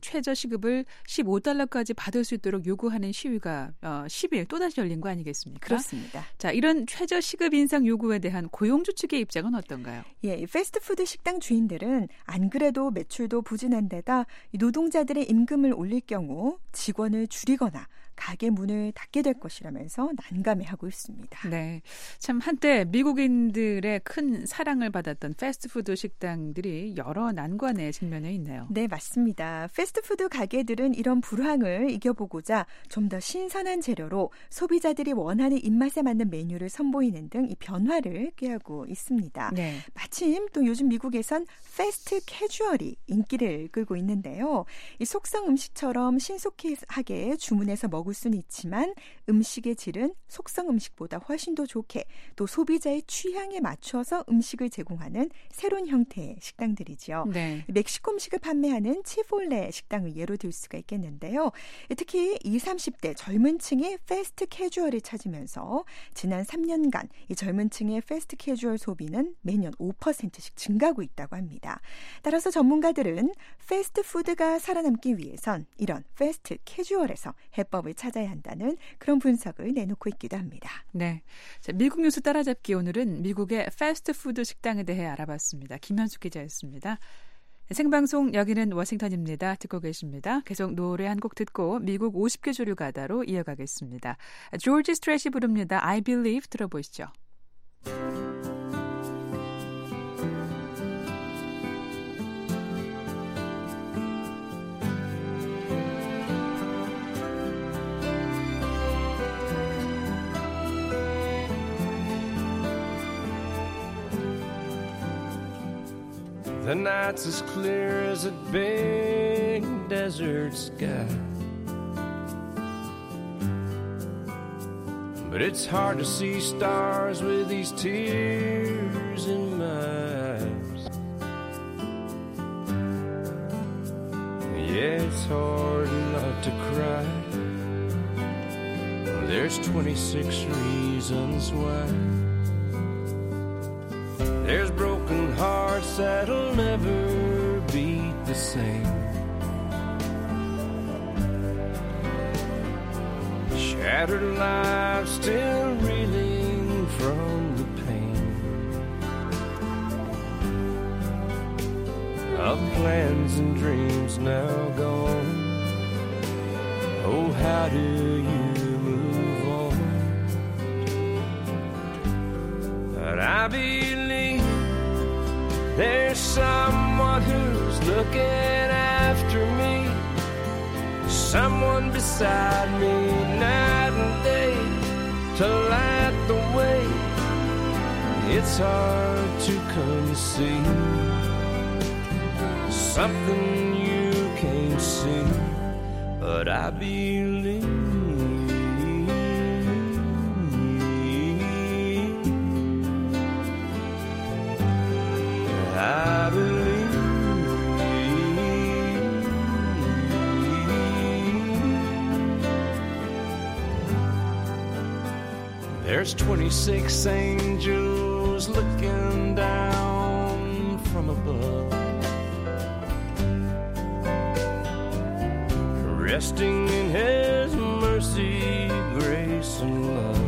최저시급을 $15까지 받을 수 있도록 요구하는 시위가 10일 또다시 열린 거 아니겠습니까? 그렇습니다. 자, 이런 최저시급 인상 요구에 대한 고용주 측의 입장은 어떤가요? 예, 패스트푸드 식당 주인들은 안 그래도 매출도 부진한 데다 노동자들의 임금을 올릴 경우 직원을 줄이거나 가게 문을 닫게 될 것이라면서 난감해하고 있습니다. 네, 참 한때 미국인들의 큰 사랑을 받았던 패스트푸드 식당들이 여러 난관에 직면해 있네요. 네, 맞습니다. 패스트푸드 가게들은 이런 불황을 이겨보고자 좀 더 신선한 재료로 소비자들이 원하는 입맛에 맞는 메뉴를 선보이는 등 이 변화를 꾀하고 있습니다. 네. 마침 또 요즘 미국에선 패스트 캐주얼이 인기를 끌고 있는데요. 이 속성 음식처럼 신속하게 주문해서 먹을 수는 있지만 음식의 질은 속성 음식보다 훨씬 더 좋게 또 소비자의 취향에 맞춰서 음식을 제공하는 새로운 형태의 식당들이죠. 네. 멕시코 음식을 판매하는 치폴레 식당을 예로 들 수가 있겠는데요. 특히 20, 30대 젊은 층이 패스트 캐주얼을 찾으면서 지난 3년간 이 젊은 층의 패스트 캐주얼 소비는 매년 5%씩 증가하고 있다고 합니다. 따라서 전문가들은 패스트푸드가 살아남기 위해선 이런 패스트 캐주얼에서 해법을 찾아야 한다는 그런 분석을 내놓고 있기도 합니다. 네, 자, 미국 뉴스 따라잡기 오늘은 미국의 패스트푸드 식당에 대해 알아봤습니다. 김현숙 기자였습니다. 생방송 여기는 워싱턴입니다. 듣고 계십니다. 계속 노래 한 곡 듣고 미국 50개 주류 가다로 이어가겠습니다. 조지 스트레이시 부릅니다. I Believe 들어보시죠. The night's as clear as a big desert sky. But it's hard to see stars with these tears in my eyes. Yeah, it's hard not to cry. There's 26 reasons why. There's broken hearts that'll never beat the same. Shattered lives still reeling from the pain of plans and dreams now gone. Oh, how do you move on? But I believe there's someone who's looking after me, someone beside me night and day to light the way. It's hard to conceive something you can't see, but I believe. I believe. There's 26 angels looking down from above, resting in His mercy, grace, and love.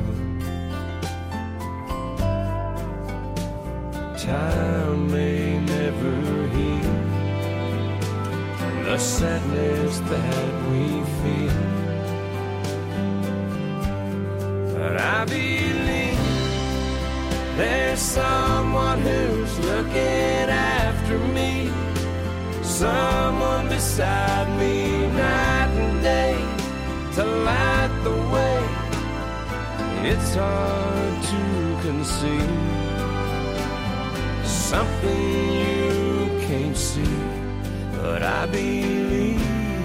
Time may never heal the sadness that we feel, but I believe there's someone who's looking after me, someone beside me night and day to light the way. It's hard to conceive something you can't see, but I believe.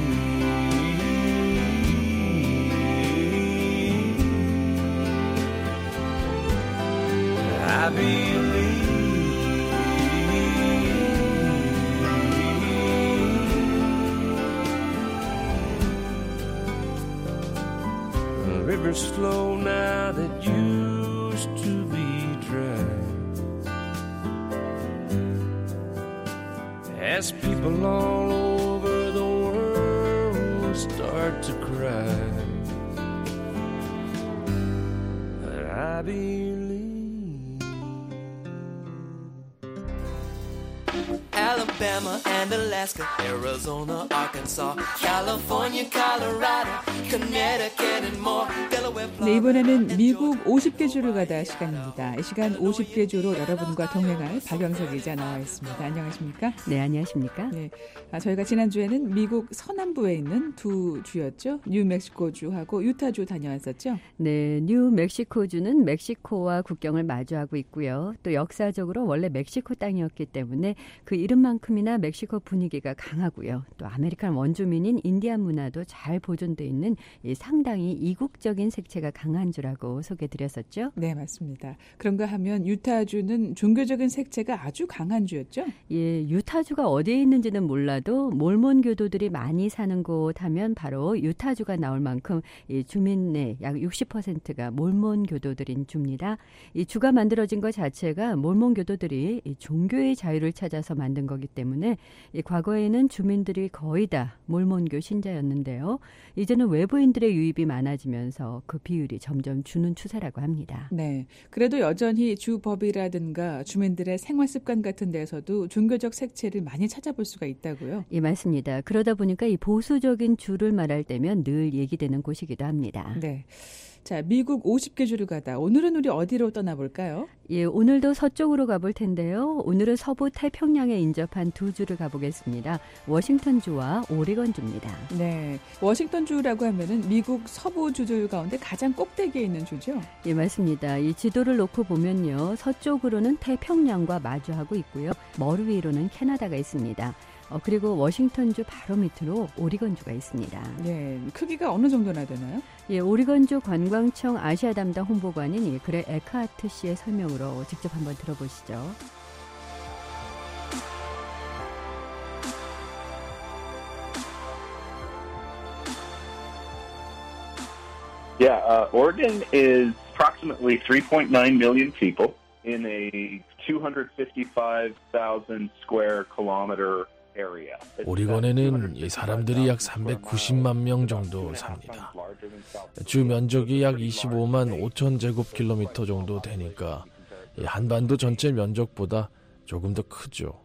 I believe. The rivers flow now that used to be dry, as people all over the world start to cry, but I believe. Alabama and Alaska, Arizona, Arkansas, California, Colorado, Connecticut and more. Delaware, 네, 이번에는 미국 50개 주를 가다 시간입니다. 이 시간 50개 주로 여러분과 동행할 박영석 기자 나와 있습니다. 안녕하십니까? 네, 안녕하십니까? 네, 저희가 지난주에는 미국 서남부에 있는 두 주였죠. 뉴멕시코주하고 유타주 다녀왔었죠. 네, 뉴멕시코주는 멕시코와 국경을 마주하고 있고요. 또 역사적으로 원래 멕시코 땅이었기 때문에 그 이름만큼이나 멕시코 분위기가 강하고요. 또 아메리칸 원주민인 인디안 문화도 잘 보존돼 있는 상당히 이국적인 색채가 강한 주라고 소개드렸었죠. 네, 맞습니다. 그런가 하면 유타주는 종교적인 색채가 아주 강한 주였죠? 예, 유타주가 어디에 있는지는 몰라도 몰몬 교도들이 많이 사는 곳 하면 바로 유타주가 나올 만큼 이 주민의 약 60%가 몰몬 교도들인 주입니다. 이 주가 만들어진 것 자체가 몰몬 교도들이 이 종교의 자유를 찾아서 만든 거기 때문에 과거에는 주민들이 거의 다 몰몬교 신자였는데요. 이제는 외부인들의 유입이 많아지면서 그 비율이 점점 주는 추세라고 합니다. 네, 그래도 여전히 주법이라든가 주민들의 생활 습관 같은 데서도 종교적 색채를 많이 찾아볼 수가 있다고요? 예, 맞습니다. 그러다 보니까 이 보수적인 주를 말할 때면 늘 얘기되는 곳이기도 합니다. 네. 자, 미국 50개 주를 가다 오늘은 우리 어디로 떠나볼까요? 예, 오늘도 서쪽으로 가볼 텐데요. 오늘은 서부 태평양에 인접한 두 주를 가보겠습니다. 워싱턴주와 오리건주입니다. 네, 워싱턴주라고 하면은 미국 서부 주들 가운데 가장 꼭대기에 있는 주죠? 예, 맞습니다. 이 지도를 놓고 보면요. 서쪽으로는 태평양과 마주하고 있고요. 머리 위로는 캐나다가 있습니다. 그리고 워싱턴주 바로 밑으로 오리건주가 있습니다. 네, 크기가 어느 정도나 되나요? 예, 오리건주 관광청 아시아 담당 홍보관인 그레 에크하트 씨의 설명으로 직접 한번 들어보시죠. Yeah, Oregon is approximately 3.9 million people in a 255,000 square kilometer area. 오리건에는 이 사람들이 약 390만 명 정도 삽니다. 주 면적이 약 25만 5천 제곱킬로미터 정도 되니까 한반도 전체 면적보다 조금 더 크죠.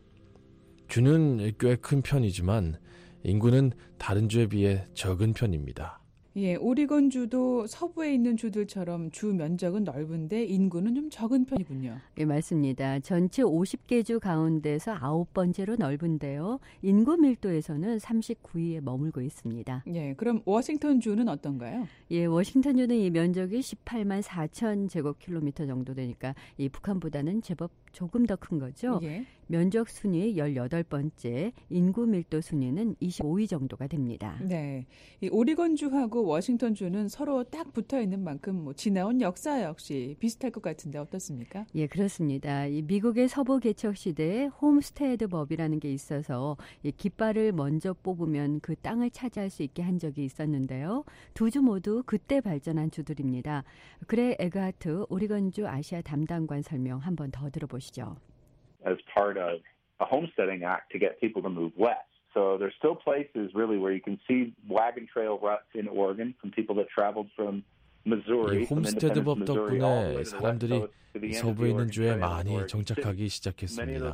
주는 꽤 큰 편이지만 인구는 다른 주에 비해 적은 편입니다. 예, 오리건주도 서부에 있는 주들처럼 주 면적은 넓은데 인구는 좀 적은 편이군요. 예, 맞습니다. 전체 50개 주 가운데서 9번째로 넓은데요. 인구 밀도에서는 39위에 머물고 있습니다. 예, 그럼 워싱턴주는 어떤가요? 예, 워싱턴주는 이 면적이 18만 4천 제곱킬로미터 정도 되니까 이 북한보다는 제법 조금 더 큰 거죠. 예. 면적 순위 18번째, 인구 밀도 순위는 25위 정도가 됩니다. 네, 이 오리건주하고 워싱턴주는 서로 딱 붙어있는 만큼 지나온 역사 역시 비슷할 것 같은데 어떻습니까? 예, 그렇습니다. 이 미국의 서부 개척 시대에 홈스테이드 법이라는 게 있어서 이 깃발을 먼저 뽑으면 그 땅을 차지할 수 있게 한 적이 있었는데요. 두 주 모두 그때 발전한 주들입니다. 그레 에그하트 오리건주 아시아 담당관 설명 한번 더 들어보시죠. As part of a homesteading act to get people to move west. So there's still places really where you can see wagon trail ruts in Oregon from people that traveled from Missouri. 이 홈스테드 법 덕분에 사람들이 서부에 있는 주에 많이 정착하기 시작했습니다.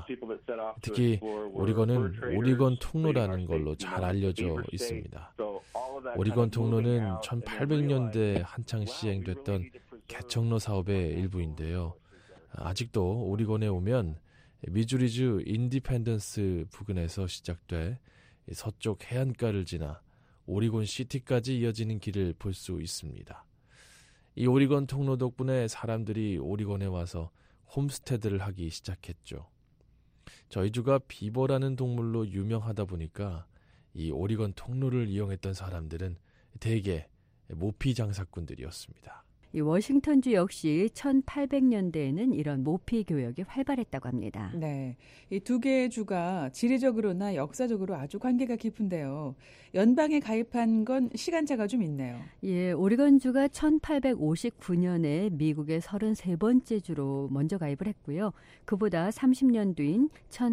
특히 오리건은 오리건 통로라는 걸로 잘 알려져 있습니다. 오리건 통로는 1800년대 한창 시행됐던 개척로 사업의 일부인데요. 아직도 오리건에 오면 미주리주 인디펜던스 부근에서 시작돼 서쪽 해안가를 지나 오리건 시티까지 이어지는 길을 볼 수 있습니다. 이 오리건 통로 덕분에 사람들이 오리건에 와서 홈스테드를 하기 시작했죠. 저희 주가 비버라는 동물로 유명하다 보니까 이 오리건 통로를 이용했던 사람들은 대개 모피 장사꾼들이었습니다. 이 워싱턴주 역시 1800년대에는 이런 모피 교역이 활발했다고 합니다. 네, 이 두 개의 주가 지리적으로나 역사적으로 아주 관계가 깊은데요. 연방에 가입한 건 시간차가 좀 있네요. 예, 오리건주가 1859년에 미국의 33번째 주로 먼저 가입을 했고요. 그보다 30년 뒤인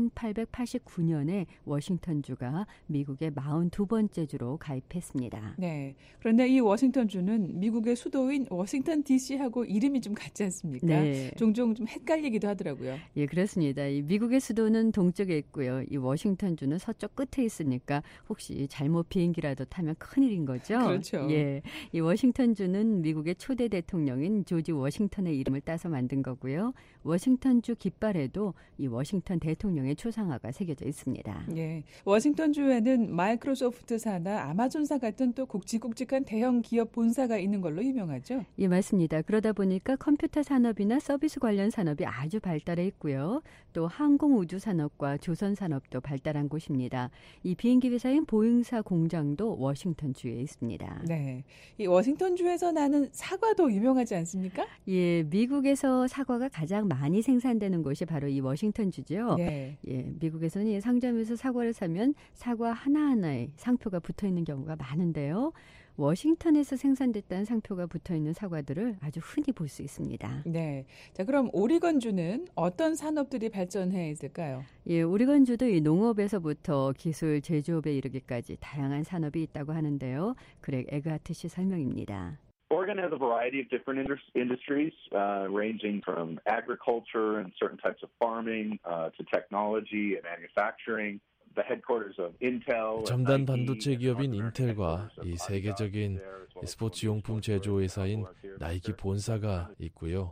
1889년에 워싱턴주가 미국의 42번째 주로 가입했습니다. 네, 그런데 이 워싱턴주는 미국의 수도인 워싱턴 DC하고 이름이 좀 같지 않습니까? 네. 종종 좀 헷갈리기도 하더라고요. 예, 그렇습니다. 이 미국의 수도는 동쪽에 있고요. 이 워싱턴주는 서쪽 끝에 있으니까 혹시 잘못 비행기라도 타면 큰일인 거죠. 그렇죠. 예, 이 워싱턴주는 미국의 초대 대통령인 조지 워싱턴의 이름을 따서 만든 거고요. 워싱턴주 깃발에도 이 워싱턴 대통령의 초상화가 새겨져 있습니다. 예, 워싱턴주에는 마이크로소프트사나 아마존사 같은 또 굵직굵직한 대형 기업 본사가 있는 걸로 유명하죠. 예, 맞습니다. 그러다 보니까 컴퓨터 산업이나 서비스 관련 산업이 아주 발달해 있고요. 또 항공우주 산업과 조선 산업도 발달한 곳입니다. 이 비행기 회사인 보잉사 공장도 워싱턴주에 있습니다. 네, 이 워싱턴주에서 나는 사과도 유명하지 않습니까? 예, 미국에서 사과가 가장 많이 생산되는 곳이 바로 이 워싱턴주죠. 네. 예, 미국에서는 이 상점에서 사과를 사면 사과 하나하나에 상표가 붙어 있는 경우가 많은데요. 워싱턴에서 생산됐다는 상표가 붙어있는 사과들을 아주 흔히 볼 수 있습니다. 네. 자, 그럼 오리건주는 어떤 산업들이 발전해 있을까요? 예, 오리건주도 이 농업에서부터 기술 제조업에 이르기까지 다양한 산업이 있다고 하는데요. 그렉 에그하트 씨 설명입니다. Oregon has a variety of different industries, ranging from agriculture and certain types of farming to technology and manufacturing. The headquarters of Intel. 첨단 반도체 기업인 인텔과 이 세계적인 스포츠 용품 제조 회사인 나이키 본사가 있고요.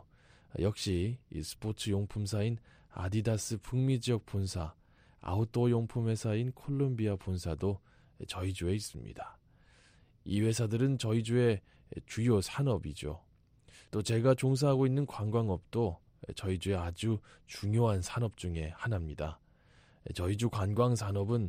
역시 이 스포츠 용품사인 아디다스 북미 지역 본사, 아웃도어 용품 회사인 콜롬비아 본사도 저희 주에 있습니다. 이 회사들은 저희 주의 주요 산업이죠. 또 제가 종사하고 있는 관광업도 저희 주의 아주 중요한 산업 중에 하나입니다. 저희 주 관광 산업은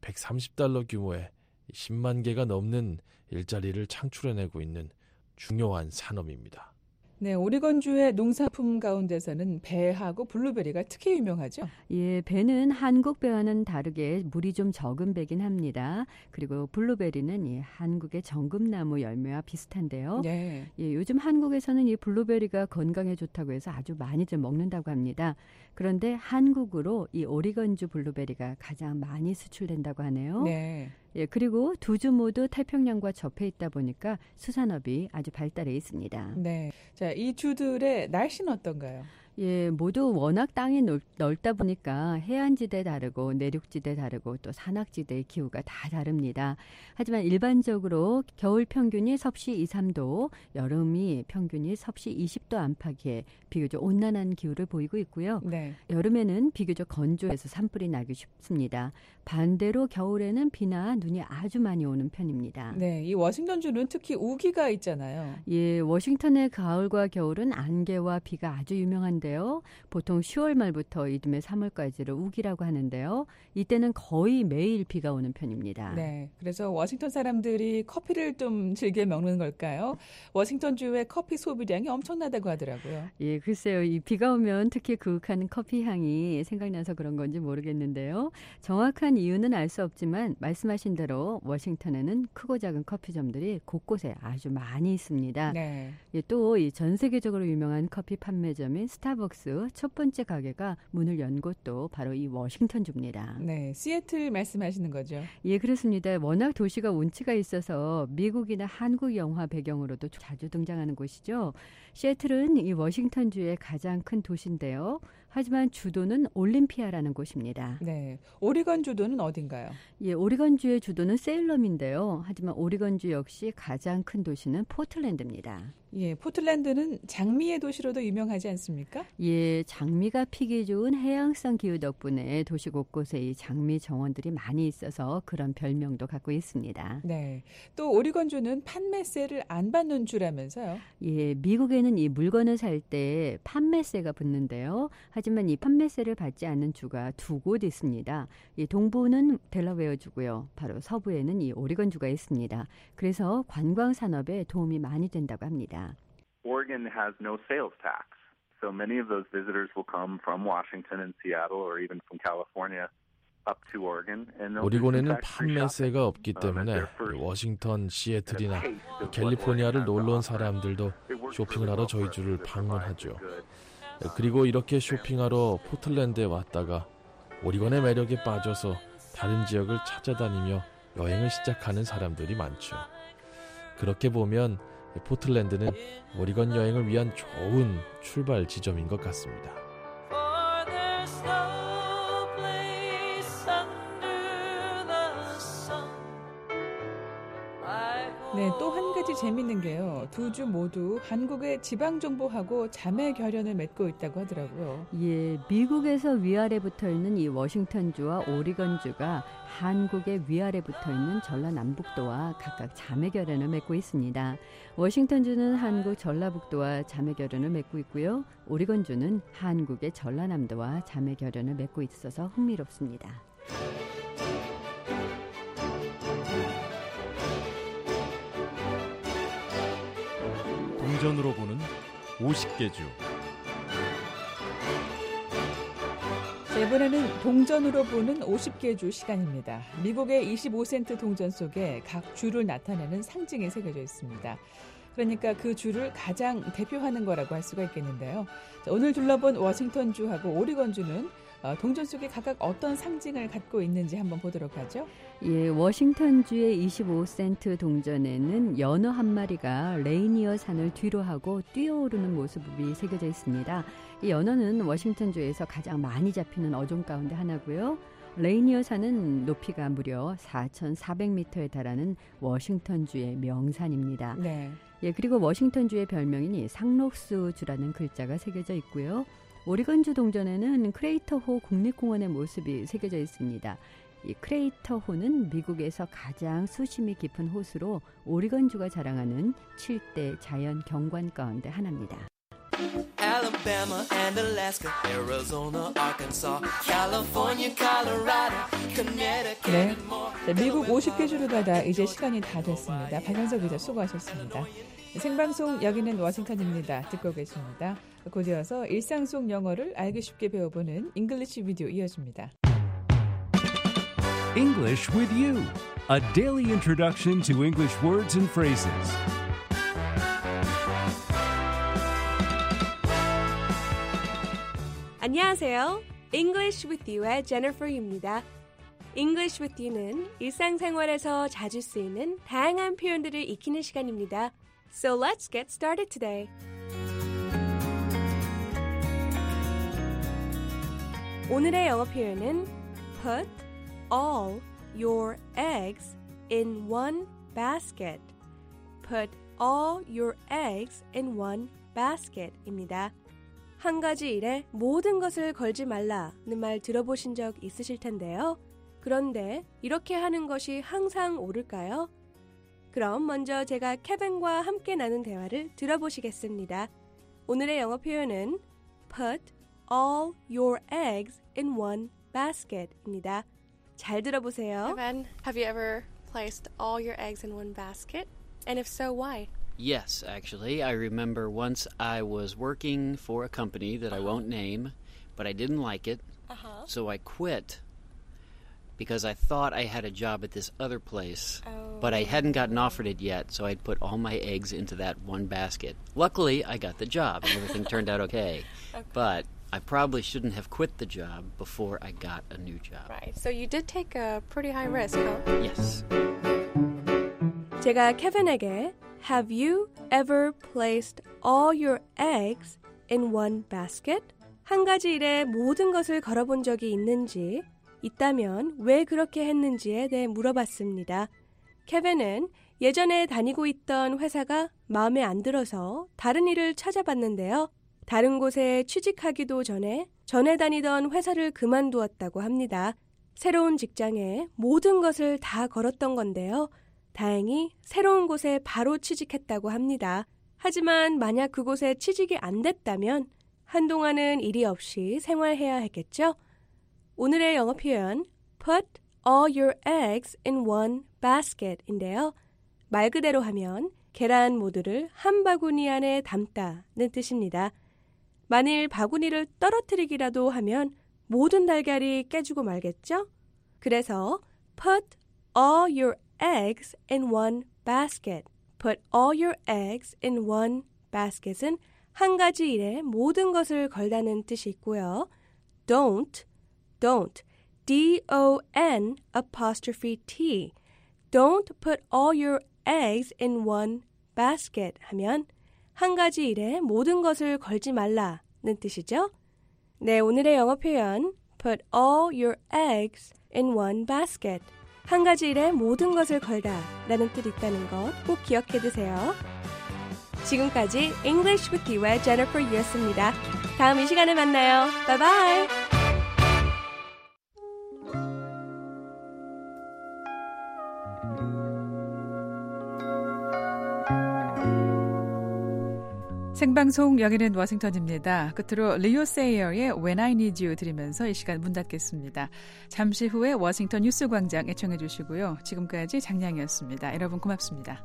$130 규모의 10만 개가 넘는 일자리를 창출해내고 있는 중요한 산업입니다. 네, 오리건주의 농산품 가운데서는 배하고 블루베리가 특히 유명하죠? 예, 배는 한국 배와는 다르게 물이 좀 적은 배긴 합니다. 그리고 블루베리는 이 한국의 정금나무 열매와 비슷한데요. 네. 예, 요즘 한국에서는 이 블루베리가 건강에 좋다고 해서 아주 많이들 먹는다고 합니다. 그런데 한국으로 이 오리건주 블루베리가 가장 많이 수출된다고 하네요. 네. 예, 그리고 두 주 모두 태평양과 접해 있다 보니까 수산업이 아주 발달해 있습니다. 네. 자, 이 주들의 날씨는 어떤가요? 예, 모두 워낙 땅이 넓다 보니까 해안지대 다르고 내륙지대 다르고 또 산악지대의 기후가 다 다릅니다. 하지만 일반적으로 겨울 평균이 섭씨 2, 3도, 여름이 평균이 섭씨 20도 안팎의 비교적 온난한 기후를 보이고 있고요. 네. 여름에는 비교적 건조해서 산불이 나기 쉽습니다. 반대로 겨울에는 비나 눈이 아주 많이 오는 편입니다. 네, 이 워싱턴주는 특히 우기가 있잖아요. 예, 워싱턴의 가을과 겨울은 안개와 비가 아주 유명한데요. 보통 10월 말부터 이듬해 3월까지를 우기라고 하는데요. 이때는 거의 매일 비가 오는 편입니다. 네, 그래서 워싱턴 사람들이 커피를 좀 즐겨 먹는 걸까요? 워싱턴주의 커피 소비량이 엄청나다고 하더라고요. 예, 글쎄요. 이 비가 오면 특히 그윽한 커피 향이 생각나서 그런 건지 모르겠는데요. 정확한 이유는 알 수 없지만 말씀하신 대로 워싱턴에는 크고 작은 커피점들이 곳곳에 아주 많이 있습니다. 네. 예, 또 이 전 세계적으로 유명한 커피 판매점인 스타벅스 첫 번째 가게가 문을 연 곳도 바로 이 워싱턴주입니다. 네, 시애틀 말씀하시는 거죠? 예, 그렇습니다. 워낙 도시가 운치가 있어서 미국이나 한국 영화 배경으로도 자주 등장하는 곳이죠. 시애틀은 이 워싱턴주의 가장 큰 도시인데요. 하지만 주도는 올림피아라는 곳입니다. 네, 오리건 주도는 어딘가요? 예, 오리건주의 주도는 세일럼인데요. 하지만 오리건주 역시 가장 큰 도시는 포틀랜드입니다. 예, 포틀랜드는 장미의 도시로도 유명하지 않습니까? 예, 장미가 피기 좋은 해양성 기후 덕분에 도시 곳곳에 이 장미 정원들이 많이 있어서 그런 별명도 갖고 있습니다. 네, 또 오리건주는 판매세를 안 받는 주라면서요? 예, 미국에는 이 물건을 살 때 판매세가 붙는데요. 하지만 이 판매세를 받지 않는 주가 두 곳 있습니다. 이 동부는 델러웨어 주고요. 바로 서부에는 이 오리건주가 있습니다. 그래서 관광 산업에 도움이 많이 된다고 합니다. Oregon has no sales tax, so many of those visitors will come from Washington and Seattle or even from California up to Oregon. 오리곤에는 판매세가 없기 때문에 워싱턴, 시애틀이나 캘리포니아를 놀러 온 사람들도 쇼핑을 하러 저희 주를 방문하죠. 그리고 이렇게 쇼핑하러 포틀랜드에 왔다가 오리곤의 매력에 빠져서 다른 지역을 찾아다니며 여행을 시작하는 사람들이 많죠. 그렇게 보면 포틀랜드는 오리건 여행을 위한 좋은 출발 지점인 것 같습니다. 네, 또 한 가지 재밌는 게요. 두 주 모두 한국의 지방 정부하고 자매 결연을 맺고 있다고 하더라고요. 예, 미국에서 위아래 붙어 있는 이 워싱턴주와 오리건주가 한국의 위아래 붙어 있는 전라남북도와 각각 자매 결연을 맺고 있습니다. 워싱턴주는 한국 전라북도와 자매 결연을 맺고 있고요. 오리건주는 한국의 전라남도와 자매 결연을 맺고 있어서 흥미롭습니다. 동전으로 보는 50개 주. 이번에는 동전으로 보는 50개 주 시간입니다. 미국의 25센트 동전 속에 각 주를 나타내는 상징이 새겨져 있습니다. 그러니까 그 주를 가장 대표하는 거라고 할 수가 있겠는데요. 자, 오늘 둘러본 워싱턴주하고 오리건주는 동전 속에 각각 어떤 상징을 갖고 있는지 한번 보도록 하죠. 예, 워싱턴주의 25센트 동전에는 연어 한 마리가 레이니어 산을 뒤로 하고 뛰어오르는 모습이 새겨져 있습니다. 이 연어는 워싱턴주에서 가장 많이 잡히는 어종 가운데 하나고요. 레이니어 산은 높이가 무려 4,400m에 달하는 워싱턴주의 명산입니다. 네. 예, 그리고 워싱턴주의 별명인 상록수주라는 글자가 새겨져 있고요. 오리건주 동전에는 크레이터호 국립공원의 모습이 새겨져 있습니다. 이 크레이터호는 미국에서 가장 수심이 깊은 호수로 오리건주가 자랑하는 7대 자연 경관 가운데 하나입니다. Alabama and Alaska, Arizona, Arkansas, California, Colorado, Connecticut and more. 네, 미국 50개 주를 가다 이제 시간이 다 됐습니다. 박현석 기자 수고하셨습니다. 생방송 여기는 워싱턴입니다. 듣고 계십니다. 곧 이어서 일상 속 영어를 알기 쉽게 배워보는 잉글리시 비디오 이어집니다. English with you, a daily introduction to English words and phrases. 안녕하세요. English with You의 Jennifer입니다. English with You는 일상생활에서 자주 쓰이는 다양한 표현들을 익히는 시간입니다. So let's get started today. 오늘의 영어 표현은 put all your eggs in one basket. Put all your eggs in one basket입니다. 한 가지 일에 모든 것을 걸지 말라는 말 들어보신 적 있으실 텐데요. 그런데 이렇게 하는 것이 항상 옳을까요? 그럼 먼저 제가 케빈과 함께 나눈 대화를 들어보시겠습니다. 오늘의 영어 표현은 put all your eggs in one basket입니다. 잘 들어보세요. Kevin, have you ever placed all your eggs in one basket? And if so, why? Yes, actually. I remember once I was working for a company that I won't name, but I didn't like it, so I quit because I thought I had a job at this other place, but I hadn't gotten offered it yet, so I'd put all my eggs into that one basket. Luckily, I got the job, and everything turned out okay. But I probably shouldn't have quit the job before I got a new job. Right. So you did take a pretty high risk, huh? Yes. 제가 케빈에게 Have you ever placed all your eggs in one basket? 한 가지 일에 모든 것을 걸어본 적이 있는지, 있다면 왜 그렇게 했는지에 대해 물어봤습니다. 케빈은 예전에 다니고 있던 회사가 마음에 안 들어서 다른 일을 찾아봤는데요. 다른 곳에 취직하기도 전에 다니던 회사를 그만두었다고 합니다. 새로운 직장에 모든 것을 다 걸었던 건데요. 다행히 새로운 곳에 바로 취직했다고 합니다. 하지만 만약 그곳에 취직이 안 됐다면 한동안은 일이 없이 생활해야 했겠죠? 오늘의 영어 표현 put all your eggs in one basket인데요. 말 그대로 하면 계란 모두를 한 바구니 안에 담다는 뜻입니다. 만일 바구니를 떨어뜨리기라도 하면 모든 달걀이 깨지고 말겠죠? 그래서 put all your eggs in one basket. Put all your eggs in one basket은 한 가지 일에 모든 것을 걸다는 뜻이 있고요. Don't, D-O-N apostrophe T. Don't put all your eggs in one basket 하면 한 가지 일에 모든 것을 걸지 말라는 뜻이죠. 네, 오늘의 영어 표현 Put all your eggs in one basket. 한 가지 일에 모든 것을 걸다 라는 뜻이 있다는 것 꼭 기억해 두세요. 지금까지 English with You의 Jennifer Yu였습니다. 다음 이 시간에 만나요. 바이바이. 생방송 여기는 워싱턴입니다. 끝으로 리오 세이어의 When I Need You 들으면서 이 시간 문 닫겠습니다. 잠시 후에 워싱턴 뉴스광장 애청해 주시고요. 지금까지 장량이었습니다. 여러분 고맙습니다.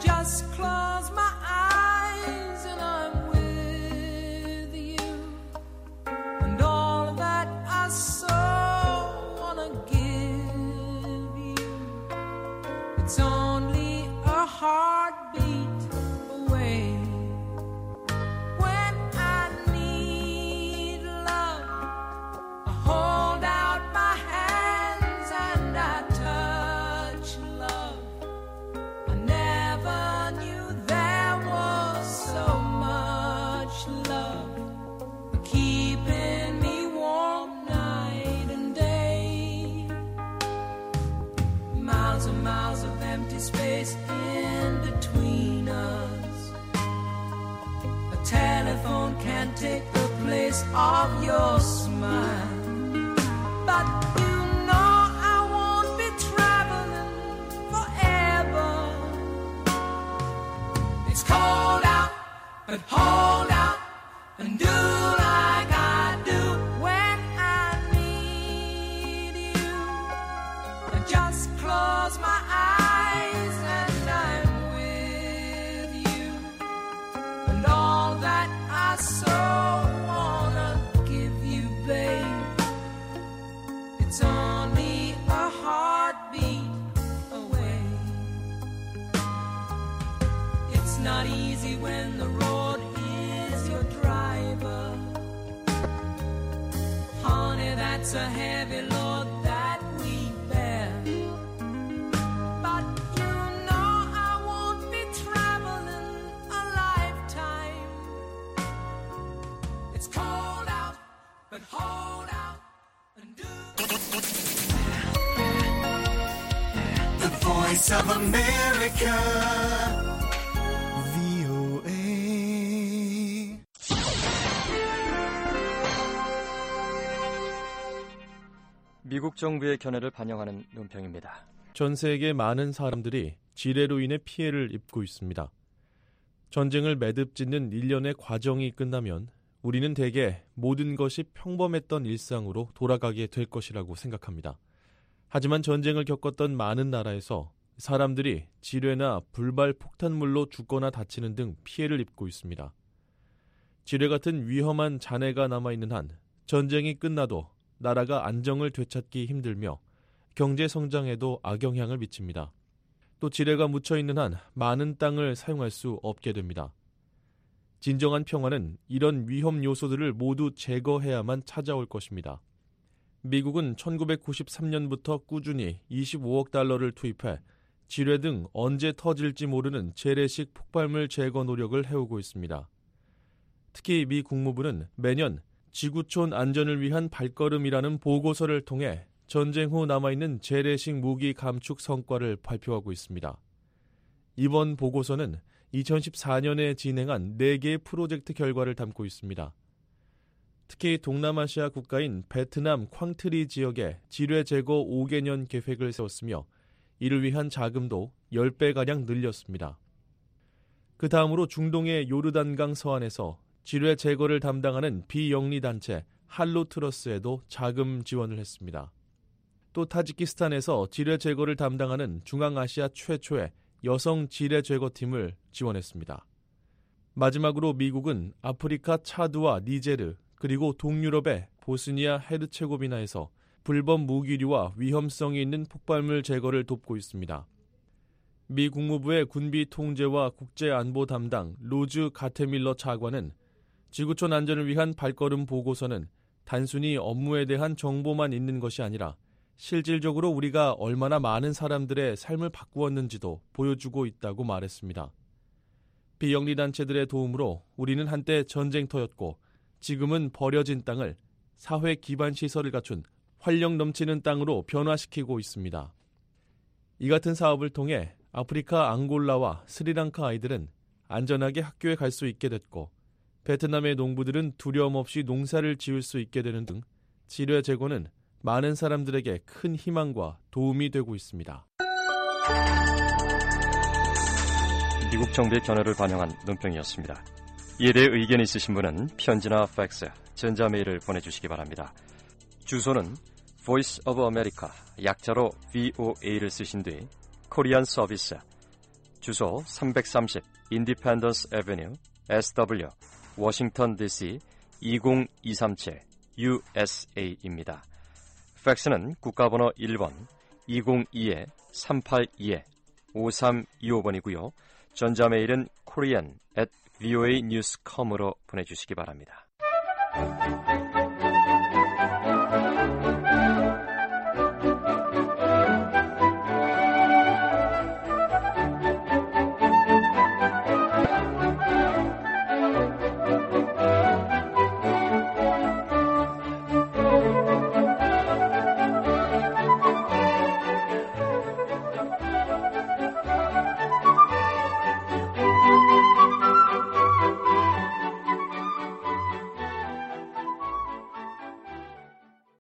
just close my eyes and I'm with you, and all that I so wanna give you, it's only a heartbeat away. When I need love, I hold out my hands and I touch love. I never knew there was so much love keeping me warm night and day. Miles and miles of empty space in between us. A telephone can't take the place of your smile. But you know I won't be traveling forever. It's cold out, but hold out and do like I do when I need you. I just close my eyes and I'm with you, and all that I so wanna give you, babe, it's only a heartbeat away. It's not easy when the road is your driver. Honey, that's a heavy load that we bear. But you know I won't be traveling a lifetime. It's cold out, but hold out and do. The Voice of America, VOA. 미국 정부의 견해를 반영하는 논평입니다. 전 세계 많은 사람들이 지뢰로 인해 피해를 입고 있습니다. 전쟁을 매듭짓는 일련의 과정이 끝나면 우리는 대개 모든 것이 평범했던 일상으로 돌아가게 될 것이라고 생각합니다. 하지만 전쟁을 겪었던 많은 나라에서 사람들이 지뢰나 불발 폭탄물로 죽거나 다치는 등 피해를 입고 있습니다. 지뢰 같은 위험한 잔해가 남아있는 한 전쟁이 끝나도 나라가 안정을 되찾기 힘들며 경제 성장에도 악영향을 미칩니다. 또 지뢰가 묻혀있는 한 많은 땅을 사용할 수 없게 됩니다. 진정한 평화는 이런 위험 요소들을 모두 제거해야만 찾아올 것입니다. 미국은 1993년부터 꾸준히 25억 달러를 투입해 지뢰 등 언제 터질지 모르는 재래식 폭발물 제거 노력을 해오고 있습니다. 특히 미 국무부는 매년 지구촌 안전을 위한 발걸음이라는 보고서를 통해 전쟁 후 남아있는 재래식 무기 감축 성과를 발표하고 있습니다. 이번 보고서는 2014년에 진행한 4개의 프로젝트 결과를 담고 있습니다. 특히 동남아시아 국가인 베트남 쾅트리 지역에 지뢰 제거 5개년 계획을 세웠으며 이를 위한 자금도 10배가량 늘렸습니다. 그 다음으로 중동의 요르단강 서안에서 지뢰 제거를 담당하는 비영리단체 할로트러스에도 자금 지원을 했습니다. 또 타지키스탄에서 지뢰 제거를 담당하는 중앙아시아 최초의 여성 지뢰 제거팀을 지원했습니다. 마지막으로 미국은 아프리카 차드와 니제르 그리고 동유럽의 보스니아 헤르체고비나에서 불법 무기류와 위험성이 있는 폭발물 제거를 돕고 있습니다. 미 국무부의 군비 통제와 국제안보 담당 로즈 가테밀러 차관은 지구촌 안전을 위한 발걸음 보고서는 단순히 업무에 대한 정보만 있는 것이 아니라 실질적으로 우리가 얼마나 많은 사람들의 삶을 바꾸었는지도 보여주고 있다고 말했습니다. 비영리단체들의 도움으로 우리는 한때 전쟁터였고 지금은 버려진 땅을 사회 기반 시설을 갖춘 활력 넘치는 땅으로 변화시키고 있습니다. 이 같은 사업을 통해 아프리카 앙골라와 스리랑카 아이들은 안전하게 학교에 갈 수 있게 됐고 베트남의 농부들은 두려움 없이 농사를 지을 수 있게 되는 등 지뢰 제거는 많은 사람들에게 큰 희망과 도움이 되고 있습니다. 미국 정부의 견해를 반영한 논평이었습니다. 이에 대해 의견이 있으신 분은 편지나 팩스, 전자메일을 보내주시기 바랍니다. 주소는 Voice of America, 약자로 VOA를 쓰신 뒤 코리안 서비스, 주소 330 인디펜던스 애비뉴 SW 워싱턴 DC 20237 USA입니다. 팩스는 국가번호 1번 202-382-5325번이고요. 전자메일은 korean@voanews.com으로 보내주시기 바랍니다.